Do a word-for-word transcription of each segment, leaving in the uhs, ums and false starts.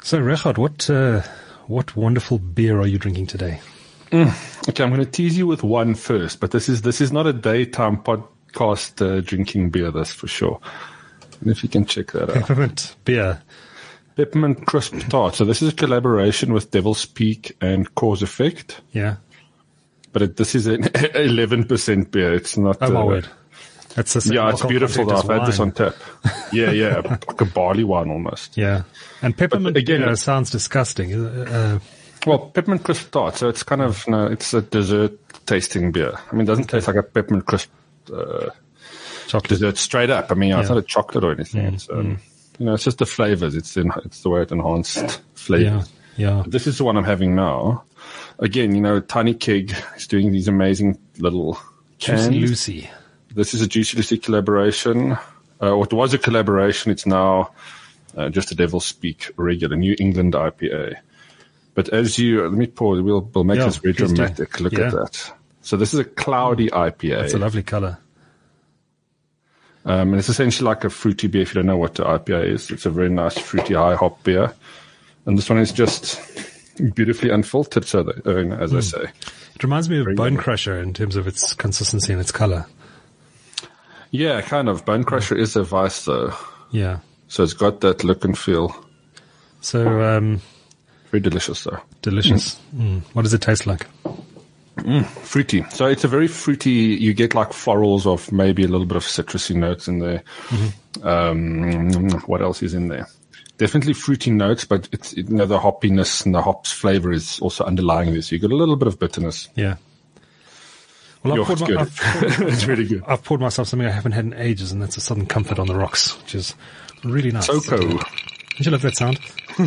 So, Rechard, what uh, what wonderful beer are you drinking today? Mm. Okay, I'm going to tease you with one first, but this is this is not a daytime podcast uh, drinking beer, that's for sure. And if you can check that out. Peppermint beer. Peppermint Crisp Tart. So this is a collaboration with Devil's Peak and Cause Effect. Yeah. But it, this is an eleven percent beer. It's not... Oh, my uh, word. That's a yeah, it's beautiful. I've had this on tap. Yeah, yeah, like a barley wine almost. Yeah. And peppermint but again, beer sounds disgusting. Uh, well, Peppermint Crisp Tart. So it's kind of, no, it's a dessert tasting beer. I mean, it doesn't taste like a Peppermint Crisp uh, chocolate dessert straight up. I mean, yeah, yeah. it's not a chocolate or anything. Mm, it's, um, mm. you know, it's just the flavors. It's in, it's the way it enhanced flavors. Yeah, yeah. This is the one I'm having now. Again, you know, Tiny Keg is doing these amazing little cans. Juicy Lucy. This is a Juicy Lucy collaboration. Uh, what was a collaboration, it's now uh, just a Devil's Peak regular New England I P A. But as you, let me pour, we'll, we'll make yeah, this very dramatic. do. Look yeah. at that. So this is a cloudy I P A. It's a lovely color. Um, and it's essentially like a fruity beer if you don't know what the I P A is. It's a very nice fruity high hop beer. And this one is just beautifully unfiltered, so that, uh, as mm. I say. It reminds me of very Bone yummy. Crusher in terms of its consistency and its color. Yeah, kind of. Bone Crusher is a vice, though. Yeah. So it's got that look and feel. So, um, very delicious, though. Delicious. Mm. What does it taste like? Mm, fruity. So it's a very fruity, you get like florals of maybe a little bit of citrusy notes in there. Mm-hmm. Um, what else is in there? Definitely fruity notes, but it's, you know, the hoppiness and the hops flavor is also underlying this. You get a little bit of bitterness. Yeah. Well, I've poured, it's my, good. I've, poured, it's really good. I've poured myself something I haven't had in ages, and that's a Southern Comfort on the rocks, which is really nice. Soko. Don't you love that sound?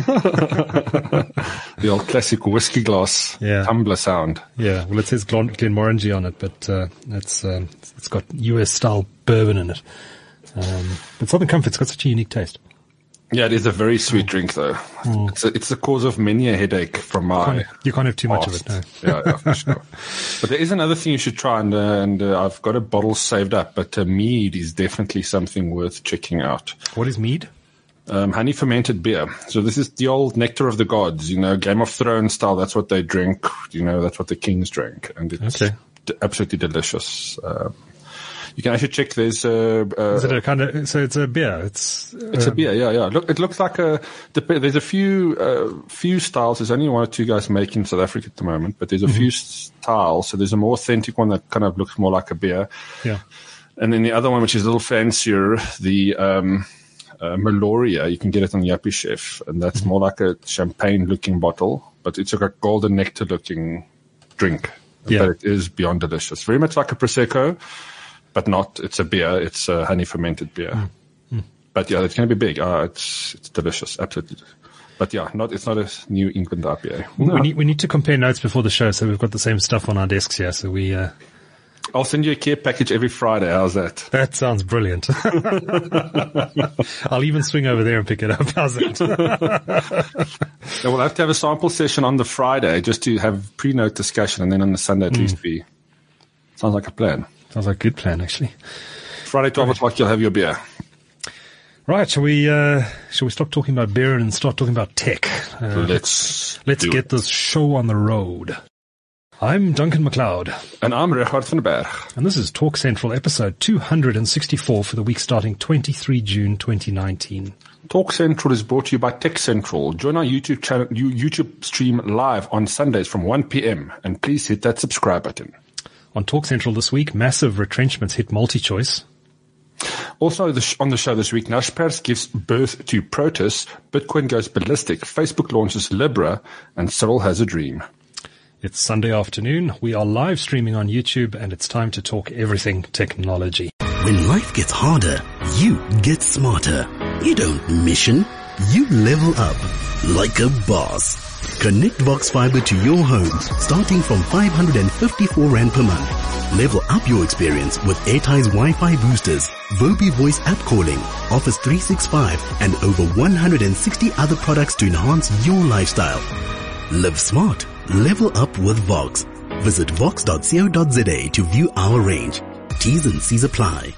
The old classic whiskey glass yeah. tumbler sound. Yeah. Well, it says Glen, Glenmorangie on it, but uh, it's um, it's got U S style bourbon in it. Um, but Southern Comfort's got such a unique taste. Yeah, it is a very sweet drink, though. Mm. It's a, it's the cause of many a headache from my. You can't, you can't have too past. much of it, no. Yeah, yeah, for sure. But there is another thing you should try, and, uh, and uh, I've got a bottle saved up. But uh, mead is definitely something worth checking out. What is mead? Um, honey fermented beer. So this is the old nectar of the gods. You know, Game of Thrones style. That's what they drink. You know, that's what the kings drank, and it's okay. d- absolutely delicious. Um, You can actually check. There's a. Uh, Is it a kind of? So it's a beer. It's. Um, it's a beer. Yeah, yeah. Look, it looks like a. There's a few, uh, few styles. There's only one or two guys making in South Africa at the moment, but there's a mm-hmm. few styles. So there's a more authentic one that kind of looks more like a beer. Yeah. And then the other one, which is a little fancier, the um, uh, Meloria. You can get it on Yappy Chef, and that's mm-hmm. more like a champagne-looking bottle, but it's like a golden nectar-looking drink. Yeah. But it is beyond delicious. Very much like a prosecco. But not, it's a beer, it's a honey fermented beer. Mm. Mm. But yeah, it's going to be big. Uh, it's, it's delicious, absolutely. But yeah, not, it's not a New England I P A. No. We need, we need to compare notes before the show, so we've got the same stuff on our desks here, so we, uh, I'll send you a care package every Friday. How's that? That sounds brilliant. I'll even swing over there and pick it up. How's that? Now, we'll have to have a sample session on the Friday just to have pre-note discussion, and then on the Sunday at mm. least be, sounds like a plan. Sounds like a good plan, actually. Friday, twelve o'clock, you'll have your beer. Right, shall we, uh, shall we stop talking about beer and start talking about tech? Uh, let's let's do get it. this show on the road. I'm Duncan McLeod. And I'm Rechard van der Berg. And this is Talk Central episode two hundred sixty-four for the week starting the twenty-third of June twenty nineteen. Talk Central is brought to you by Tech Central. Join our YouTube channel, YouTube stream live on Sundays from one p.m. and please hit that subscribe button. On Talk Central this week, massive retrenchments hit MultiChoice. Also the sh- on the show this week, Naspers gives birth to Protus, Bitcoin goes ballistic, Facebook launches Libra, and Cyril has a dream. It's Sunday afternoon. We are live streaming on YouTube, and it's time to talk everything technology. When life gets harder, you get smarter. You don't mission, you level up like a boss. Connect Vox Fiber to your home starting from five hundred fifty-four rand per month. Level up your experience with Airtie's Wi-Fi boosters, Vobi voice app calling, Office three sixty-five, and over one hundred sixty other products to enhance your lifestyle. Live smart. Level up with Vox. Visit vox dot co dot za to view our range. T's and C's apply.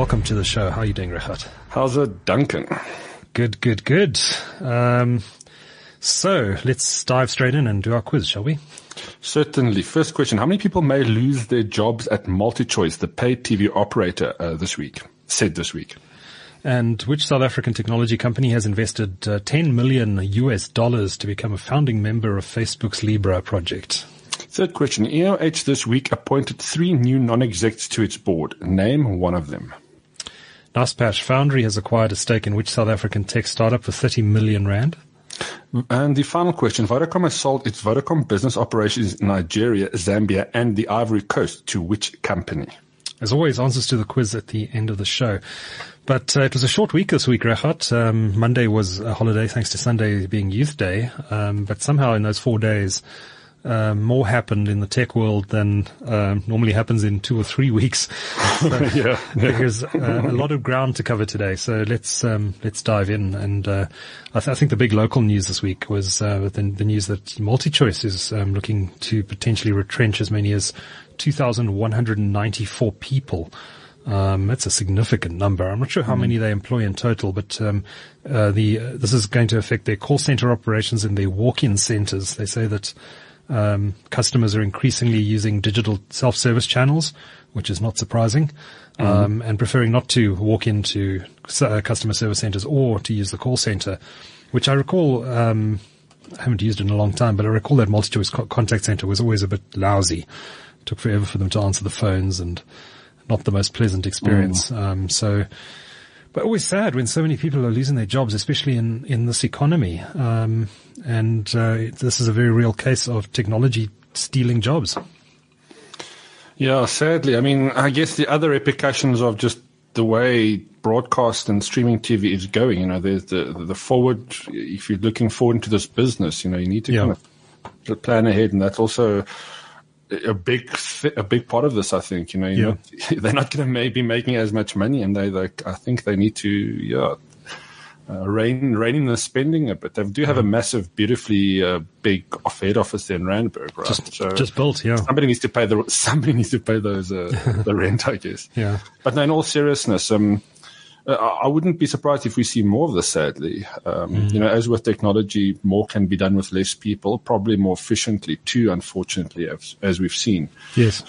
welcome to the show. How are you doing, Regardt? How's it, Duncan? Good, good, good. Um, so let's dive straight in and do our quiz, shall we? Certainly. First question. How many people may lose their jobs at MultiChoice, the paid T V operator, uh, this week, said this week? And which South African technology company has invested uh, ten million U S dollars to become a founding member of Facebook's Libra project? Third question. E O H this week appointed three new non-execs to its board. Name one of them. Naspers Foundry has acquired a stake in which South African tech startup for thirty million rand? And the final question. Vodacom has sold its Vodacom business operations in Nigeria, Zambia, and the Ivory Coast to which company? As always, answers to the quiz at the end of the show. But uh, it was a short week this week, Regardt. Um, Monday was a holiday thanks to Sunday being Youth Day. Um, but somehow in those four days, uh, more happened in the tech world than uh, normally happens in two or three weeks. So yeah, yeah. There's uh, a lot of ground to cover today. So let's um, let's dive in. And uh, I, th- I think the big local news this week was uh, the, the news that MultiChoice is um, looking to potentially retrench as many as two thousand one hundred ninety-four people. Um, that's a significant number. I'm not sure how many they employ in total, but um, uh, the uh, this is going to affect their call center operations and their walk-in centers. They say that um, customers are increasingly using digital self-service channels, which is not surprising, um, mm-hmm. and preferring not to walk into uh, customer service centers or to use the call center, which I recall. Um, I haven't used it in a long time, but I recall that MultiChoice co- contact center was always a bit lousy. It took forever for them to answer the phones and not the most pleasant experience. Mm. Um, so, but always sad when so many people are losing their jobs, especially in, in this economy. Um, and, uh, this is a very real case of technology stealing jobs. Yeah, sadly. I mean, I guess the other repercussions of just the way broadcast and streaming T V is going, you know, there's the, the forward, if you're looking forward into this business, you know, you need to yeah. kind of plan ahead. And that's also a big, th- a big part of this, I think. You know, you yeah. know they're not going to maybe making as much money, and they, they, I think they need to, yeah, uh, rein, rein in the spending a bit. They do have a massive, beautifully uh, big off head office there in Randburg, right? Just, so just built, yeah. Somebody needs to pay the, somebody needs to pay those uh, the rent, I guess. Yeah. But no, in all seriousness, um. Uh, I wouldn't be surprised if we see more of this, sadly. Um, mm. You know, as with technology, more can be done with less people, probably more efficiently too, unfortunately, as, as we've seen. Yes.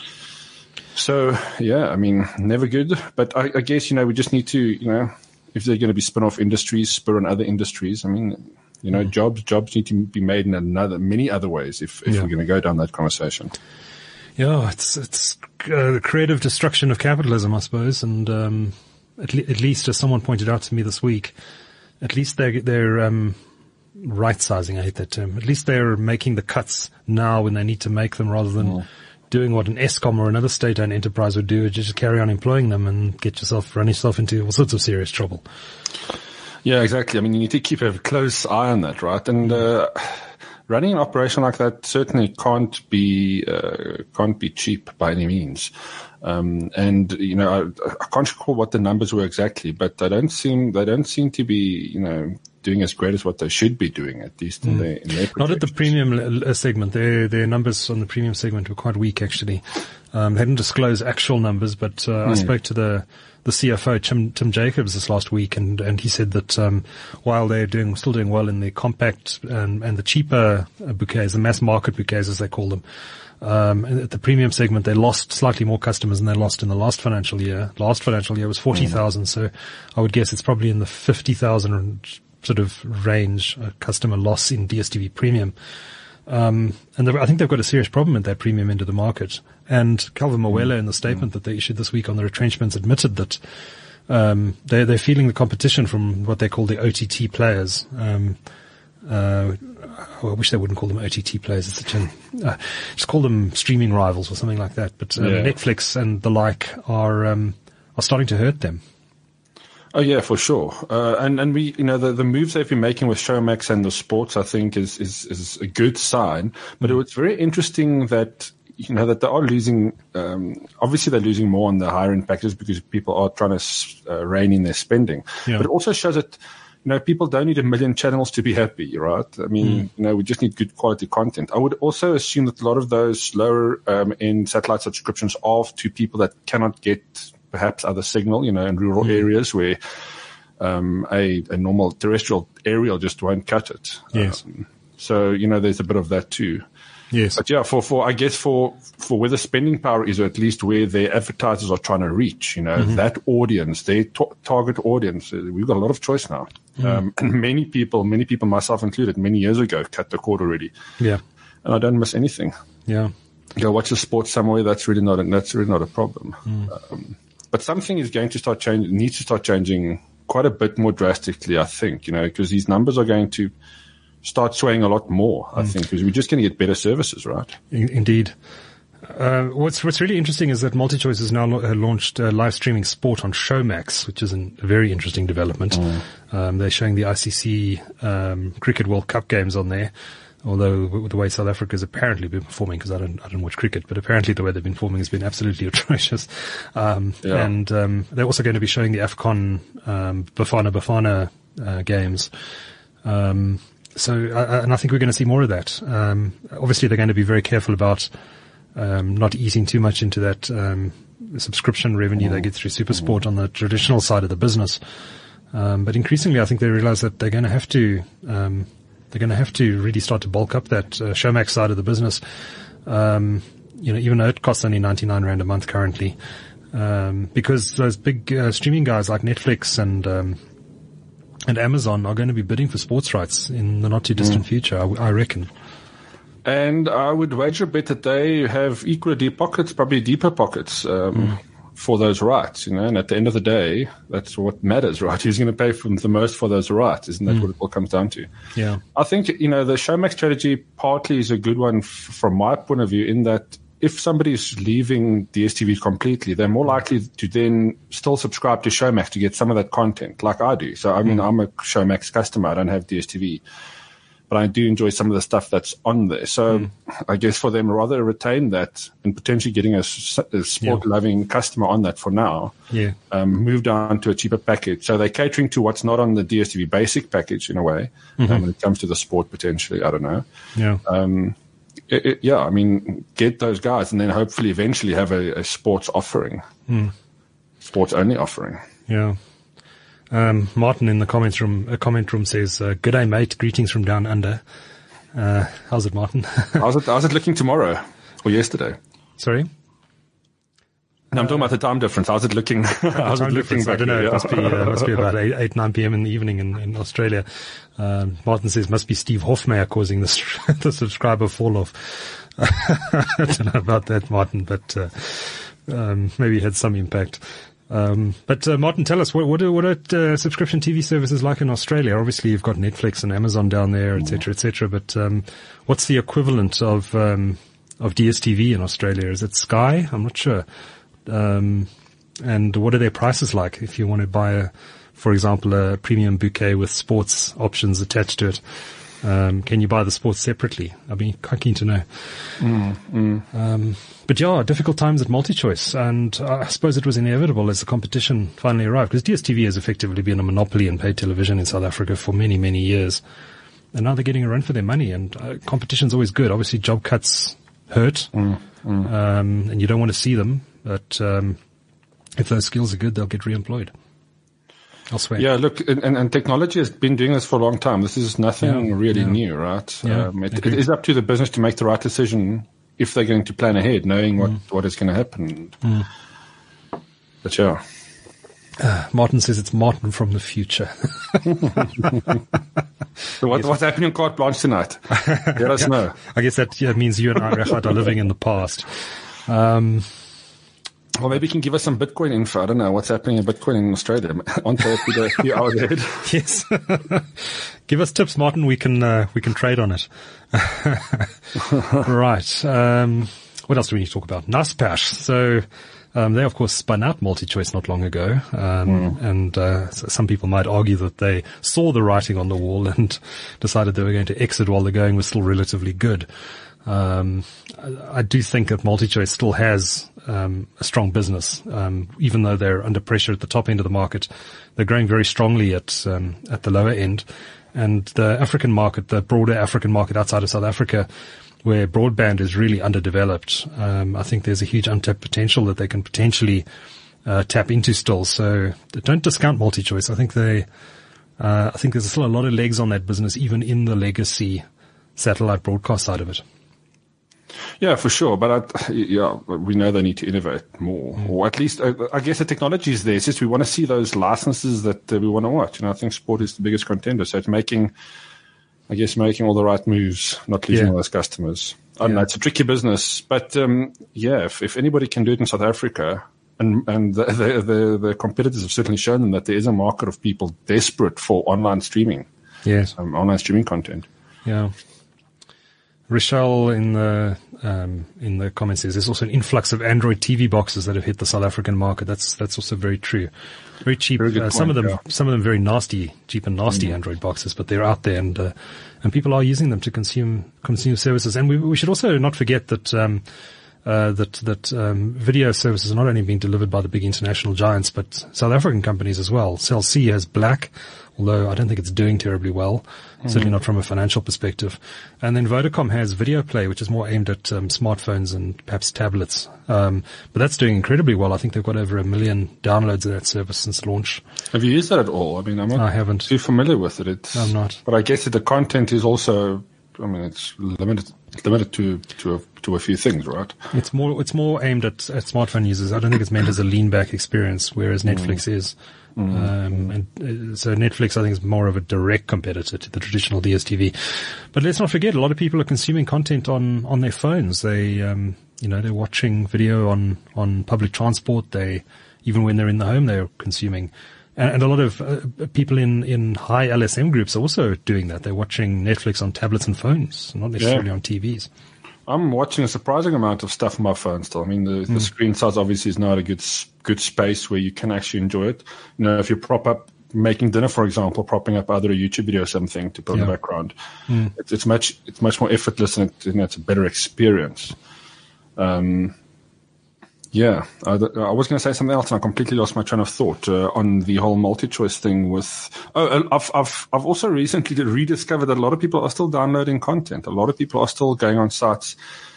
So, yeah, I mean, never good. But I, I guess, you know, we just need to, you know, if they're going to be spin-off industries, spur on other industries, I mean, you know, mm. jobs jobs need to be made in another many other ways if, if yeah. we're going to go down that conversation. Yeah, it's, it's uh, the creative destruction of capitalism, I suppose, and um At, le- at least, as someone pointed out to me this week, at least they're, they're um, right-sizing, I hate that term. At least they're making the cuts now when they need to make them rather than oh. doing what an Eskom or another state-owned enterprise would do, just carry on employing them and get yourself, run yourself into all sorts of serious trouble. Yeah, exactly. I mean, you need to keep a close eye on that, right? And uh, running an operation like that certainly can't be uh, can't be cheap by any means. Um, and, you know, I, I can't recall what the numbers were exactly, but they don't seem, they don't seem to be, you know, doing as great as what they should be doing, at least in mm. their, in their Not at the premium uh, segment. Their, their numbers on the premium segment were quite weak, actually. Um, they didn't disclose actual numbers, but, uh, mm. I spoke to the, the C F O, Tim, Tim Jacobs, this last week, and, and he said that, um, while they're doing, still doing well in the compact and, and the cheaper bouquets, the mass market bouquets, as they call them, Um, at the premium segment, they lost slightly more customers than they lost in the last financial year. Last financial year was forty thousand, mm. so I would guess it's probably in the fifty thousand sort of range, a customer loss in D S T V premium. Um, and I think they've got a serious problem at that premium end of the market. And Calvin Mawela, mm. in the statement mm. that they issued this week on the retrenchments, admitted that um, they're, they're feeling the competition from what they call the O T T players. Um, uh, I wish they wouldn't call them O T T players. It's such an, uh, just call them streaming rivals or something like that. But um, yeah. Netflix and the like are um, are starting to hurt them. Oh yeah, for sure. Uh, and and we, you know, the, the moves they've been making with Showmax and the sports, I think, is is is a good sign. But mm. it's very interesting that, you know, that they are losing. Um, obviously, they're losing more on the higher end packages because people are trying to uh, rein in their spending. Yeah. But it also shows that, you know, people don't need a million channels to be happy, right? I mean, mm. you know, we just need good quality content. I would also assume that a lot of those lower um, end satellite subscriptions are to people that cannot get perhaps other signal, you know, in rural Mm. areas where um, a, a normal terrestrial aerial just won't cut it. Yes. Um, so, you know, there's a bit of that too. Yes. But yeah, for, for, I guess for, for where the spending power is, or at least where their advertisers are trying to reach, you know, Mm-hmm. that audience, their t- target audience, uh, we've got a lot of choice now. Mm. Um, and many people, many people, myself included, many years ago, cut the cord already. Yeah. And I don't miss anything. Yeah. Go watch a sport somewhere, that's really not a, that's really not a problem. Mm. Um, but something is going to start changing, needs to start changing quite a bit more drastically, I think, you know, because these numbers are going to start swaying a lot more, I think, because we're just going to get better services, right? In- indeed. Uh, what's what's really interesting is that MultiChoice has now lo- uh, launched uh, live streaming sport on Showmax, which is an, a very interesting development. Mm. Um, they're showing the I C C um, Cricket World Cup games on there. Although w- the way South Africa's apparently been performing, because I don't I don't watch cricket, but apparently the way they've been performing has been absolutely atrocious. Um, Yeah. And um, they're also going to be showing the AFCON um, Bafana Bafana uh, games. Um, so, uh, and I think we're going to see more of that. Um, obviously, they're going to be very careful about um, not eating too much into that um, subscription revenue they get through SuperSport on the traditional side of the business. Um, but increasingly, I think they realize that they're going to have to um, they're going to have to really start to bulk up that uh, Showmax side of the business. Um, you know, even though it costs only ninety-nine rand a month currently, um, because those big uh, streaming guys like Netflix and um, and Amazon are going to be bidding for sports rights in the not too distant mm. future, I, I reckon. And I would wager a bet that they have equally deep pockets, probably deeper pockets, um, mm. for those rights, you know, and at the end of the day, that's what matters, right? Who's going to pay for the most for those rights? Isn't that mm. what it all comes down to? Yeah. I think, you know, the Showmax strategy partly is a good one f- from my point of view, in that if somebody is leaving D S T V completely, they're more likely to then still subscribe to Showmax to get some of that content, like I do. So, I mean, mm. I'm a Showmax customer. I don't have D S T V. But I do enjoy some of the stuff that's on there. So mm. I guess for them, rather retain that and potentially getting a, a sport-loving yeah. customer on that for now, yeah. um, move down to a cheaper package. So they're catering to what's not on the D S T V basic package in a way, mm-hmm. um, when it comes to the sport potentially. I don't know. Yeah. Um, it, it, yeah, I mean, get those guys and then hopefully eventually have a, a sports offering, mm. sports-only offering. Yeah. Um, Martin in the comments room, uh, comment room says, uh, "Good day, mate. Greetings from down under." Uh, how's it, Martin? how's it? How's it looking tomorrow or yesterday? Sorry. No, I'm talking about the time difference. How's it looking? How's time it looking? I don't know. Here? It must be, uh, must be about eight, eight, nine p.m. in the evening in, in Australia. Um, Martin says, "Must be Steve Hofmeyer causing the, the subscriber fall off." I don't know about that, Martin, but uh, um, maybe it had some impact. Um, but uh, Martin, tell us, what what are, what are uh, subscription T V services like in Australia? Obviously, you've got Netflix and Amazon down there, et cetera, et cetera. But um, what's the equivalent of um, of D S T V in Australia? Is it Sky? I'm not sure. Um, and what are their prices like if you want to buy, a, for example, a premium bouquet with sports options attached to it? Um, can you buy the sports separately? I'd be quite keen to know. Mm, mm. Um, but yeah, difficult times at MultiChoice, and I suppose it was inevitable as the competition finally arrived, because D S T V has effectively been a monopoly in paid television in South Africa for many, many years, and now they're getting a run for their money, and uh, competition's always good. Obviously, job cuts hurt, mm, mm. Um, and you don't want to see them, but um, if those skills are good, they'll get re-employed elsewhere. Yeah, look, and, and technology has been doing this for a long time. This is nothing yeah, really yeah. new, right? Yeah, um, it, it is up to the business to make the right decision if they're going to plan ahead, knowing what, mm. what is going to happen. Mm. But yeah. Uh, Martin says it's Martin from the future. So what, what's happening in Carte Blanche tonight? Let us know. I guess that yeah, means you and I, Regardt, are living in the past. Um, Or maybe you can give us some Bitcoin info. I don't know what's happening in Bitcoin in Australia. On to a few hours ahead. Yes. Give us tips, Martin. We can, uh, we can trade on it. Right. Um, what else do we need to talk about? Naspers. So, um, they of course spun out MultiChoice not long ago. Um, mm. and, uh, so some people might argue that they saw the writing on the wall and decided they were going to exit while the going was still relatively good. Um, I, I do think that MultiChoice still has um, a strong business, um, even though they're under pressure at the top end of the market. They're growing very strongly at um, at the lower end, and the African market, the broader African market outside of South Africa, where broadband is really underdeveloped. Um, I think there's a huge untapped potential that they can potentially uh, tap into still. So don't discount MultiChoice. I think they, uh, I think there's still a lot of legs on that business, even in the legacy satellite broadcast side of it. Yeah, for sure. But I, yeah, we know they need to innovate more, mm. or at least uh, I guess the technology is there. It's just we want to see those licenses that uh, we want to watch. And I think sport is the biggest contender. So it's making, I guess, making all the right moves, not losing yeah. all those customers. I don't yeah. know. It's a tricky business, but um, yeah, if, if anybody can do it in South Africa, and and the, the the the competitors have certainly shown them that there is a market of people desperate for online streaming. Yes, um, online streaming content. Yeah. Rochelle in the um, in the comments says there's also an influx of Android T V boxes that have hit the South African market. That's that's also very true. Very cheap. Very uh, point, some of them, yeah. some of them very nasty, cheap and nasty mm. Android boxes, but they're out there, and uh, and people are using them to consume consume services. And we we should also not forget that. Um, Uh, that that um, video services are not only being delivered by the big international giants, but South African companies as well. Cell C has Black, although I don't think it's doing terribly well, mm-hmm. certainly not from a financial perspective. And then Vodacom has Video Play, which is more aimed at um, smartphones and perhaps tablets. Um, but that's doing incredibly well. I think they've got over a million downloads of that service since launch. Have you used that at all? I mean, I'm not I haven't. too familiar with it. It's, I'm not. But I guess that the content is also, I mean, it's limited limited to to a, to a few things, right? It's more it's more aimed at, at smartphone users. I don't think it's meant as a lean back experience, whereas Netflix mm. is. Mm. Um, and uh, so Netflix, I think, is more of a direct competitor to the traditional D S T V. But let's not forget, a lot of people are consuming content on on their phones. They, um, you know, they're watching video on on public transport. They, even when they're in the home, they're consuming. And a lot of uh, people in, in high L S M groups are also doing that. They're watching Netflix on tablets and phones, not necessarily yeah. on T Vs. I'm watching a surprising amount of stuff on my phone still. I mean, the, mm. the screen size obviously is not a good good space where you can actually enjoy it. You know, if you prop up making dinner, for example, propping up either a YouTube video or something to put in yeah. the background, mm. it's, it's much it's much more effortless and it, you know, it's a better experience. Um. Yeah, I, I was going to say something else, and I completely lost my train of thought uh, on the whole multi-choice thing. With oh, I've I've I've also recently rediscovered that a lot of people are still downloading content. A lot of people are still going on sites,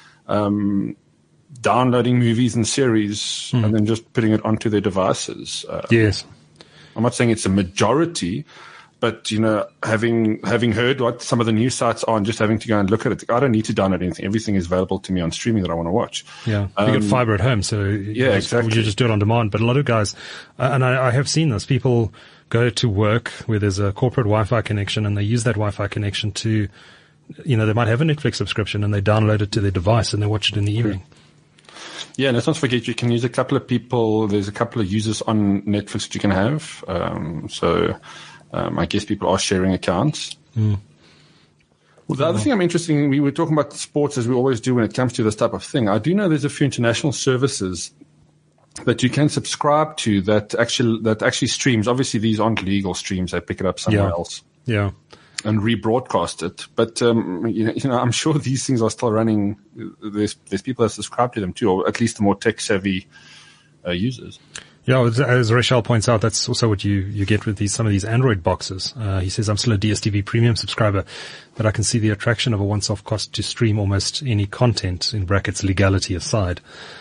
um, downloading movies and series, mm. and then just putting it onto their devices. Uh, yes, I'm not saying it's a majority. But, you know, having having heard what some of the news sites are and just having to go and look at it, I don't need to download anything. Everything is available to me on streaming that I want to watch. Yeah, um, you get fiber at home, so yeah, exactly. You just do it on demand. But a lot of guys, uh, and I, I have seen this, people go to work where there's a corporate Wi-Fi connection and they use that Wi-Fi connection to, you know, they might have a Netflix subscription and they download it to their device and they watch it in the evening. Yeah, and let's not forget you can use a couple of people. There's a couple of users on Netflix that you can have. Um, so... Um, I guess people are sharing accounts. Mm. Well, the other thing I'm interested in, we were talking about sports as we always do when it comes to this type of thing. I do know there's a few international services that you can subscribe to that actually that actually streams. Obviously, these aren't legal streams; they pick it up somewhere yeah. else, yeah, and rebroadcast it. But um, you know, you know, I'm sure these things are still running. There's there's people that subscribe to them too, or at least the more tech savvy uh, users. Yeah, as Rachel points out, that's also what you, you get with these, some of these Android boxes. Uh, he says, I'm still a D S T V premium subscriber, but I can see the attraction of a once-off cost to stream almost any content, in brackets, legality aside.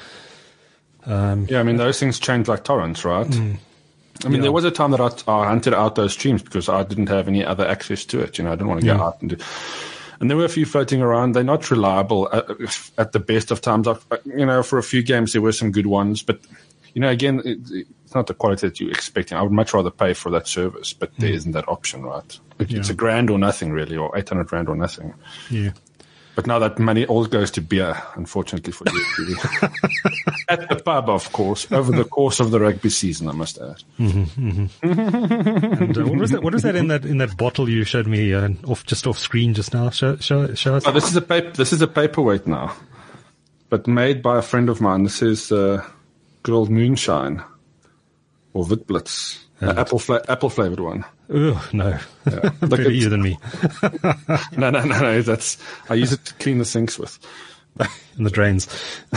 Um, yeah, I mean, those things change like torrents, right? Mm, I mean, yeah. there was a time that I, I hunted out those streams because I didn't have any other access to it. You know, I didn't want to go yeah. out and do. And there were a few floating around. They're not reliable at, at the best of times. I've, you know, for a few games, there were some good ones, but you know, again, it, it's not the quality that you're expecting. I would much rather pay for that service, but mm. there isn't that option, right? It, yeah. It's a grand or nothing, really, or eight hundred rand or nothing. Yeah. But now that money all goes to beer, unfortunately for you. At the pub, of course, over the course of the rugby season, I must add. Mm-hmm, mm-hmm. and, uh, what was that? What is that in that in that bottle you showed me uh, off just off screen just now? Show, show, show us. Oh, this is a paper. This is a paperweight now, but made by a friend of mine. This is uh, good old moonshine or Witblitz, uh, apple fla- apple flavored one. Oh no, yeah. better you than me. no, no, no, no. That's I use it to clean the sinks with. In the drains.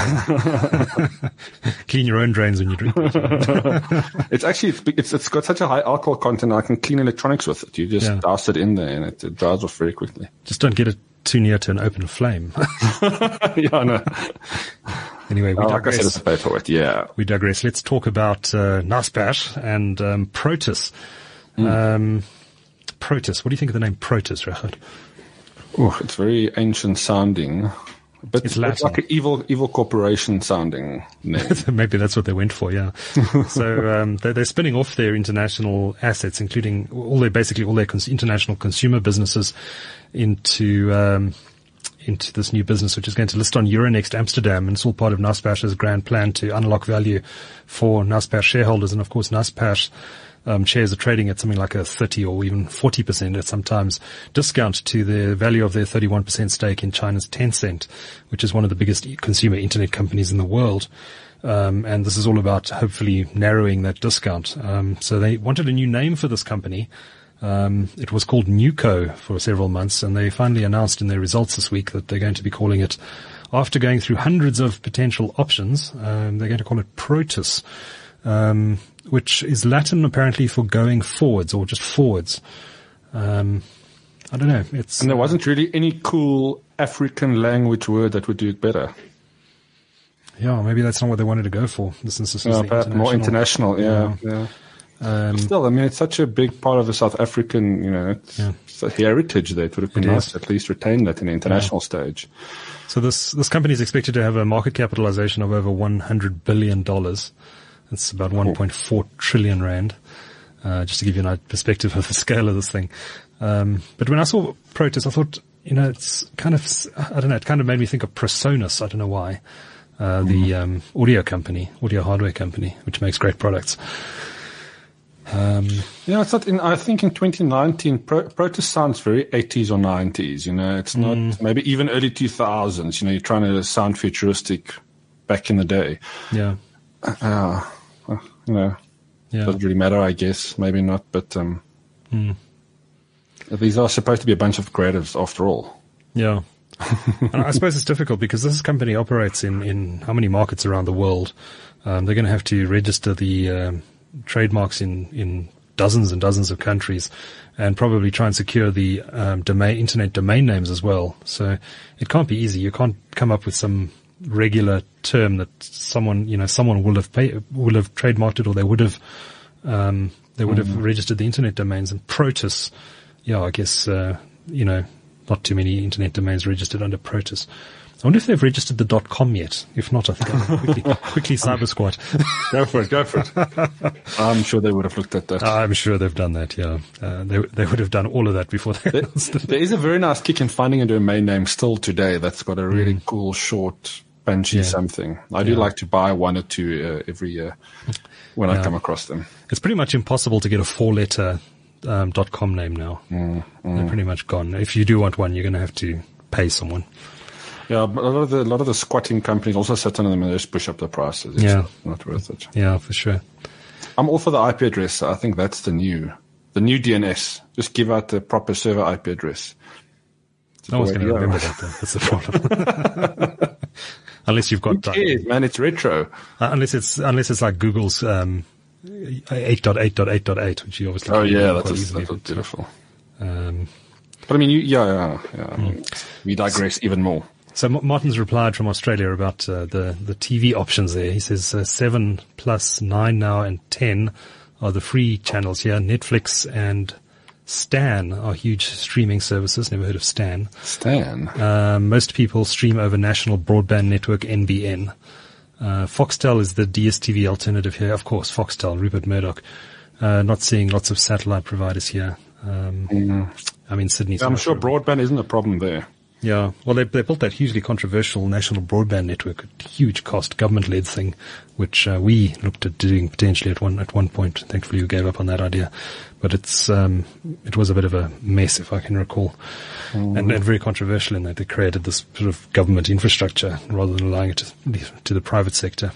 Clean your own drains when you drink it. It's actually, it's, it's it's got such a high alcohol content, I can clean electronics with it. You just yeah. douse it in there and it, it dries off very quickly. Just don't get it too near to an open flame. Yeah, I know. Anyway, we Oh, digress. like I said, it's a paperweight, yeah. We digress. Let's talk about uh, Naspers and um, Protus. Mm. Um, Protus. What do you think of the name Protus, Rechard? Oh, it's very ancient sounding. But it's, it's like an evil, evil corporation sounding name. Maybe that's what they went for, yeah. so um, they're, they're spinning off their international assets, including all their basically all their cons- international consumer businesses, into um, into this new business, which is going to list on Euronext Amsterdam, and it's all part of Naspers' grand plan to unlock value for Naspers shareholders. And of course, Naspers Um, shares are trading at something like a thirty or even forty percent at sometimes discount to the value of their thirty-one percent stake in China's Tencent, which is one of the biggest consumer internet companies in the world. Um, and this is all about hopefully narrowing that discount. Um, so they wanted a new name for this company. Um, it was called Newco for several months, and they finally announced in their results this week that they're going to be calling it, after going through hundreds of potential options, um, they're going to call it Protus. Um, which is Latin apparently for going forwards or just forwards. Um, I don't know. It's and there wasn't really any cool African language word that would do it better. Yeah, maybe that's not what they wanted to go for. This is yeah, international. More international. Yeah, yeah. yeah. Um, Still, I mean, it's such a big part of the South African, you know, it's, yeah. it's a heritage there. It would have been it nice to at least retain that in the international yeah. stage. So this this company is expected to have a market capitalization of over one hundred billion dollars. It's about one point four trillion rand, uh, just to give you a perspective of the scale of this thing. Um, but when I saw Protus, I thought, you know, it's kind of, I don't know, it kind of made me think of Presonus. I don't know why. Uh, the, um, audio company, audio hardware company, which makes great products. Um, yeah, it's not in, I think in twenty nineteen, Pro, Protus sounds very eighties or nineties, you know, it's not, mm. maybe even early two thousands, you know, you're trying to sound futuristic back in the day. Yeah. Uh, you know, yeah. doesn't really matter, I guess. Maybe not, but um, mm. these are supposed to be a bunch of creatives after all. Yeah. And I suppose it's difficult because this company operates in, in how many markets around the world? Um, they're going to have to register the um, trademarks in, in dozens and dozens of countries and probably try and secure the um, domain, internet domain names as well. So it can't be easy. You can't come up with some regular term that someone, you know, someone will have pay, will have trademarked it, or they would have, um, they would mm-hmm. have registered the internet domains. And Protus, yeah, I guess, uh, you know, not too many internet domains registered under Protus. I wonder if they've registered the .com yet. If not, I think I'll quickly, quickly cyber squat. Go for it, go for it. I'm sure they would have looked at that. I'm sure they've done that, yeah. Uh, they, they would have done all of that before they there, announced it. There is a very nice kick in finding a domain name still today that's got a really mm. cool short punchy yeah. something. I do yeah. like to buy one or two uh, every year when yeah. I come across them. It's pretty much impossible to get a four-letter um, .com name now. Mm, mm. They're pretty much gone. If you do want one, you're going to have to pay someone. Yeah, but a lot of the a lot of the squatting companies also sit on them and just push up the prices. It's yeah, not worth it. Yeah, for sure. I'm all for the I P address. I think that's the new the new D N S. Just give out the proper server I P address. No one's going to remember that, though. That's the problem. Unless you've got, Who cares, man, it's retro. Uh, unless it's unless it's like Google's um, eight dot eight dot eight dot eight, which you obviously. Oh yeah, that's easily, that's beautiful. Um, but I mean, you, yeah, yeah, yeah. I mean, mm. We digress even more. So Martin's replied from Australia about uh, the the T V options there. He says uh, seven plus nine now and ten are the free channels here. Netflix and Stan are huge streaming services. Never heard of Stan. Stan. Um, most people stream over National Broadband Network, N B N. Uh, Foxtel is the D S T V alternative here. Of course, Foxtel, Rupert Murdoch. Uh, not seeing lots of satellite providers here. Um, mm. I mean, Sydney's. Yeah, I'm sure broadband isn't a problem there. Yeah, well, they, they built that hugely controversial national broadband network, a huge cost, government-led thing, which uh, we looked at doing potentially at one at one point. Thankfully, we gave up on that idea, but it's um, it was a bit of a mess, if I can recall, mm. and, and very controversial in that they created this sort of government infrastructure rather than allowing it to, to the private sector.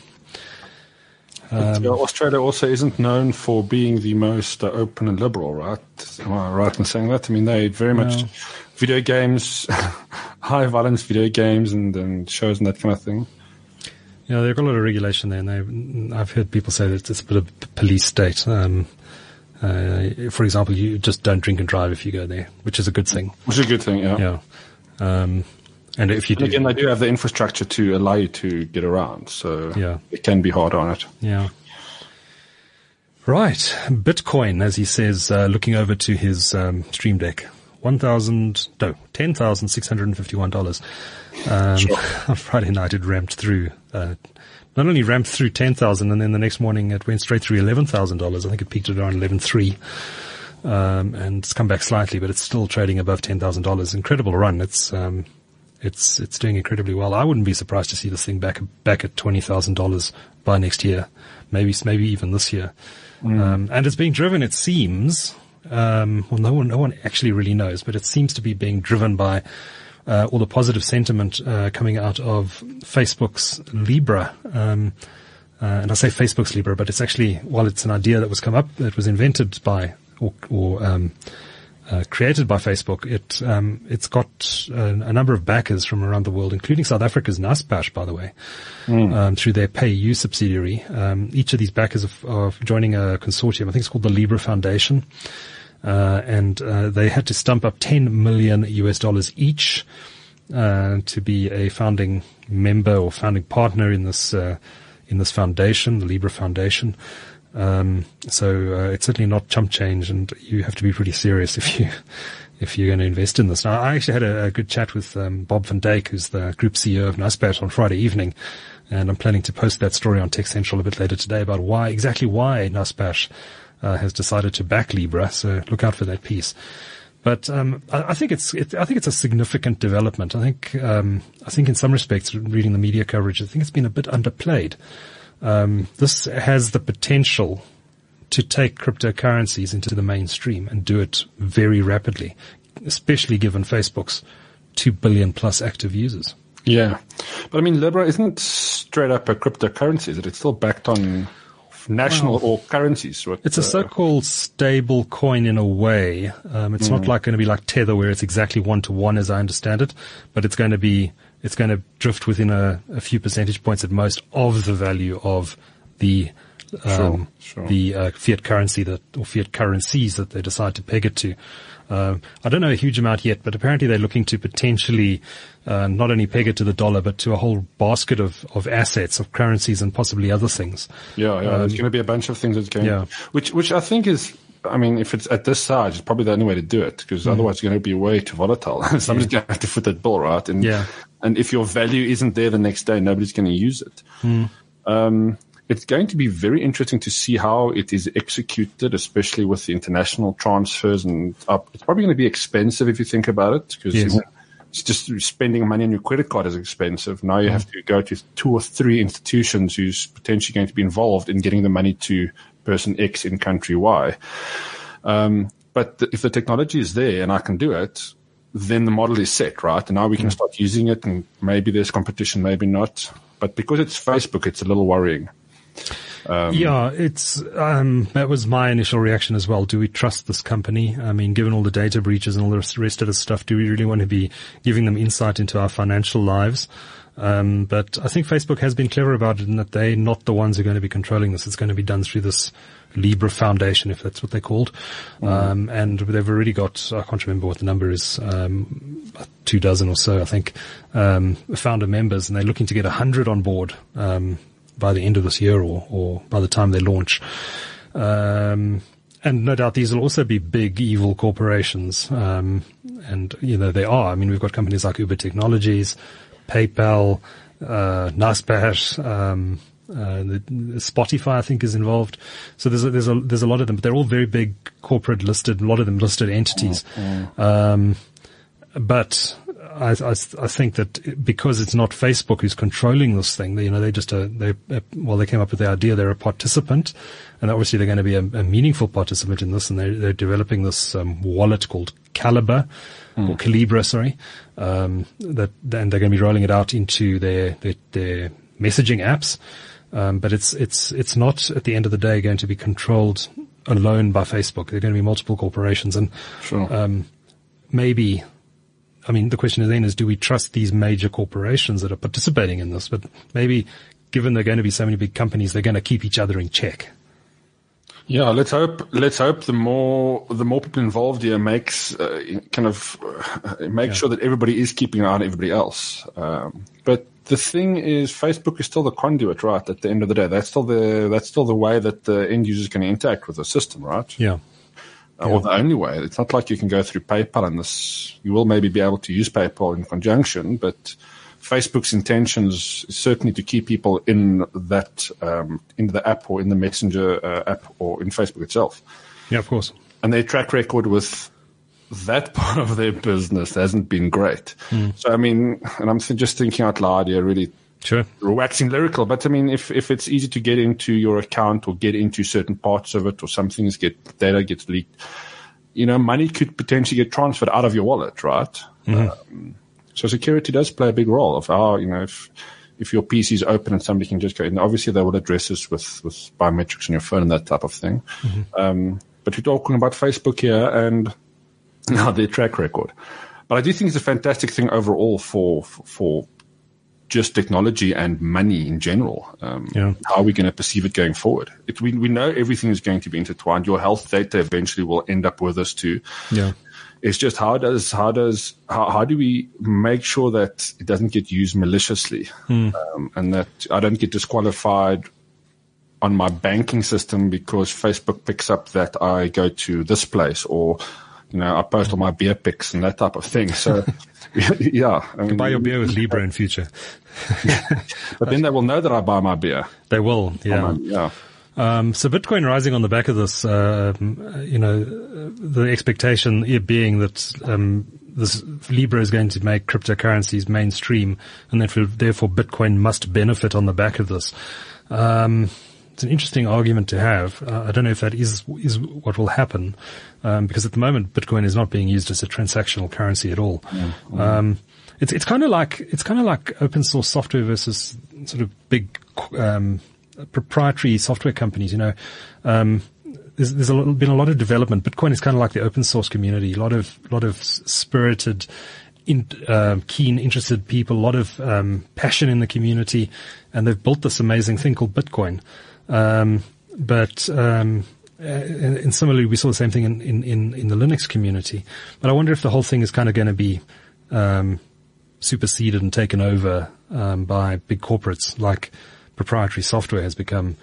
Um, Australia also isn't known for being the most uh, open and liberal, right? Am I right in saying that? I mean, they very much no. video games, high violence video games and, and shows and that kind of thing. Yeah, they've got a lot of regulation there, and they, I've heard people say that it's a bit of a police state. Um, uh, for example, you just don't drink and drive if you go there, which is a good thing. Which is a good thing, yeah. Yeah. Um, And if you and do, again, they do have the infrastructure to allow you to get around. So yeah. it can be hard on it. Yeah. Right. Bitcoin, as he says, uh, looking over to his um, Stream Deck. one thousand, no, ten thousand six hundred fifty-one dollars. Um, Sure. On Friday night, it ramped through, uh, not only ramped through ten thousand, and then the next morning it went straight through eleven thousand dollars. I think it peaked at around eleven three. Um, and it's come back slightly, but it's still trading above ten thousand dollars. Incredible run. It's, um, it's, it's doing incredibly well. I wouldn't be surprised to see this thing back, back at twenty thousand dollars by next year. Maybe, maybe even this year. Mm. Um, and it's being driven, it seems, um, well, no one, no one actually really knows, but it seems to be being driven by, uh, all the positive sentiment, uh, coming out of Facebook's Libra. Um, uh, and I say Facebook's Libra, but it's actually, while it's an idea that was come up, that was invented by, or, or, um, Uh, created by Facebook, it um, it's got a, a number of backers from around the world, including South Africa's Naspers, by the way, mm. um, through their PayU subsidiary. Um, each of these backers are, are joining a consortium. I think it's called the Libra Foundation, uh, and uh, they had to stump up ten million U S dollars each uh, to be a founding member or founding partner in this uh, in this foundation, the Libra Foundation. Um, so, uh, it's certainly not chump change, and you have to be pretty serious if you, if you're going to invest in this. Now, I actually had a, a good chat with, um, Bob van Dijk, who's the group C E O of Naspers, on Friday evening, and I'm planning to post that story on Tech Central a bit later today about why, exactly why Naspers, uh, has decided to back Libra. So look out for that piece. But, um, I, I think it's, it, I think it's a significant development. I think, um, I think in some respects, reading the media coverage, I think it's been a bit underplayed. Um, this has the potential to take cryptocurrencies into the mainstream and do it very rapidly, especially given Facebook's two billion plus active users. Yeah. But I mean, Libra isn't straight up a cryptocurrency, is it? It's still backed on national well, or currencies. What, it's a so-called stable coin in a way. Um, it's mm. not like going to be like Tether where it's exactly one to one as I understand it, but it's going to be It's going to drift within a, a few percentage points at most of the value of the um, sure, sure. the uh, fiat currency that or fiat currencies that they decide to peg it to. Uh, I don't know a huge amount yet, but apparently they're looking to potentially uh, not only peg it to the dollar, but to a whole basket of, of assets, of currencies, and possibly other things. Yeah, yeah. Um, there's going to be a bunch of things that's going. Yeah. Which, which I think is. I mean, if it's at this size, it's probably the only way to do it, because mm. otherwise it's going to be way too volatile. Somebody's yeah. going to have to foot that bill, right? And, yeah. and if your value isn't there the next day, nobody's going to use it. Mm. Um, it's going to be very interesting to see how it is executed, especially with the international transfers. And up. It's probably going to be expensive if you think about it, because yes. it's just spending money on your credit card is expensive. Now you mm. have to go to two or three institutions who's potentially going to be involved in getting the money to person X in country Y. Um, but the, if the technology is there and I can do it, then the model is set, right? And now we can mm. start using it, and maybe there's competition, maybe not. But because it's Facebook, it's a little worrying. Um, yeah, it's, um, that was my initial reaction as well. Do we trust this company? I mean, given all the data breaches and all the rest of the stuff, do we really want to be giving them insight into our financial lives? Um, but I think Facebook has been clever about it in that they're not the ones who are going to be controlling this. It's going to be done through this Libra Foundation, if that's what they're called. Mm. Um, and they've already got, I can't remember what the number is, um, two dozen or so, I think, um, founder members, and they're looking to get a hundred on board, um, by the end of this year or, or by the time they launch. Um, and no doubt these will also be big evil corporations. Um, and, you know, they are. I mean, we've got companies like Uber Technologies, PayPal, uh, Naspers, um, uh, the, the Spotify, I think, is involved. So there's a, there's a, there's a lot of them, but they're all very big corporate listed, a lot of them listed entities. Mm-hmm. Um, but I, I, I think that because it's not Facebook who's controlling this thing, you know, they just, a, they, well, they came up with the idea they're a participant, and obviously they're going to be a, a meaningful participant in this, and they're, they're developing this, um, wallet called Calibre. Mm. Or Calibra, sorry, um, that, and they're going to be rolling it out into their, their, their messaging apps. Um, but it's, it's, it's not at the end of the day going to be controlled alone by Facebook. There are going to be multiple corporations, and, sure. um, maybe, I mean, the question then is, do we trust these major corporations that are participating in this? But maybe given they're going to be so many big companies, they're going to keep each other in check. Yeah, let's hope. Let's hope the more the more people involved here makes uh, kind of uh, make yeah. sure that everybody is keeping an eye on everybody else. Um, but the thing is, Facebook is still the conduit, right? At the end of the day, that's still the that's still the way that the end users can interact with the system, right? Yeah. Uh, yeah. Or the only way. It's not like you can go through PayPal, and this you will maybe be able to use PayPal in conjunction, but Facebook's intentions is certainly to keep people in that um, in the app or in the Messenger uh, app or in Facebook itself. Yeah, of course. And their track record with that part of their business hasn't been great. Mm. So, I mean, and I'm just thinking out loud here, really sure. waxing lyrical. But, I mean, if, if it's easy to get into your account or get into certain parts of it or some things get, data gets leaked, you know, money could potentially get transferred out of your wallet, right? Mm-hmm. Um, So security does play a big role of how, you know, if, if your P C is open and somebody can just go in, obviously they will address this with, with biometrics on your phone and that type of thing. Mm-hmm. Um, but we're talking about Facebook here and now their track record. But I do think it's a fantastic thing overall for, for, for just technology and money in general. Um, yeah. How are we going to perceive it going forward? It, we, we know everything is going to be intertwined. Your health data eventually will end up with us too. Yeah. It's just how does how does how, how do we make sure that it doesn't get used maliciously, mm. um, and that I don't get disqualified on my banking system because Facebook picks up that I go to this place or, you know, I post all my beer pics and that type of thing. So, yeah, I mean, you buy your beer with Libra in future, but then they will know that I buy my beer. They will, yeah, my, yeah. Um, so Bitcoin rising on the back of this, uh, you know, the expectation being that, um, this Libra is going to make cryptocurrencies mainstream and that therefore Bitcoin must benefit on the back of this. Um, it's an interesting argument to have. Uh, I don't know if that is, is what will happen, um, because at the moment Bitcoin is not being used as a transactional currency at all. Mm-hmm. Um, it's, it's kind of like, it's kind of like open source software versus sort of big, um, proprietary software companies, you know, um, there's, there's a lot, been a lot of development. Bitcoin is kind of like the open source community, a lot of, lot of spirited, in, uh, keen, interested people, a lot of, um, passion in the community, and they've built this amazing thing called Bitcoin. Um, but, um, and, and similarly, we saw the same thing in, in, in, in the Linux community. But I wonder if the whole thing is kind of going to be, um, superseded and taken over, um, by big corporates like, proprietary software has become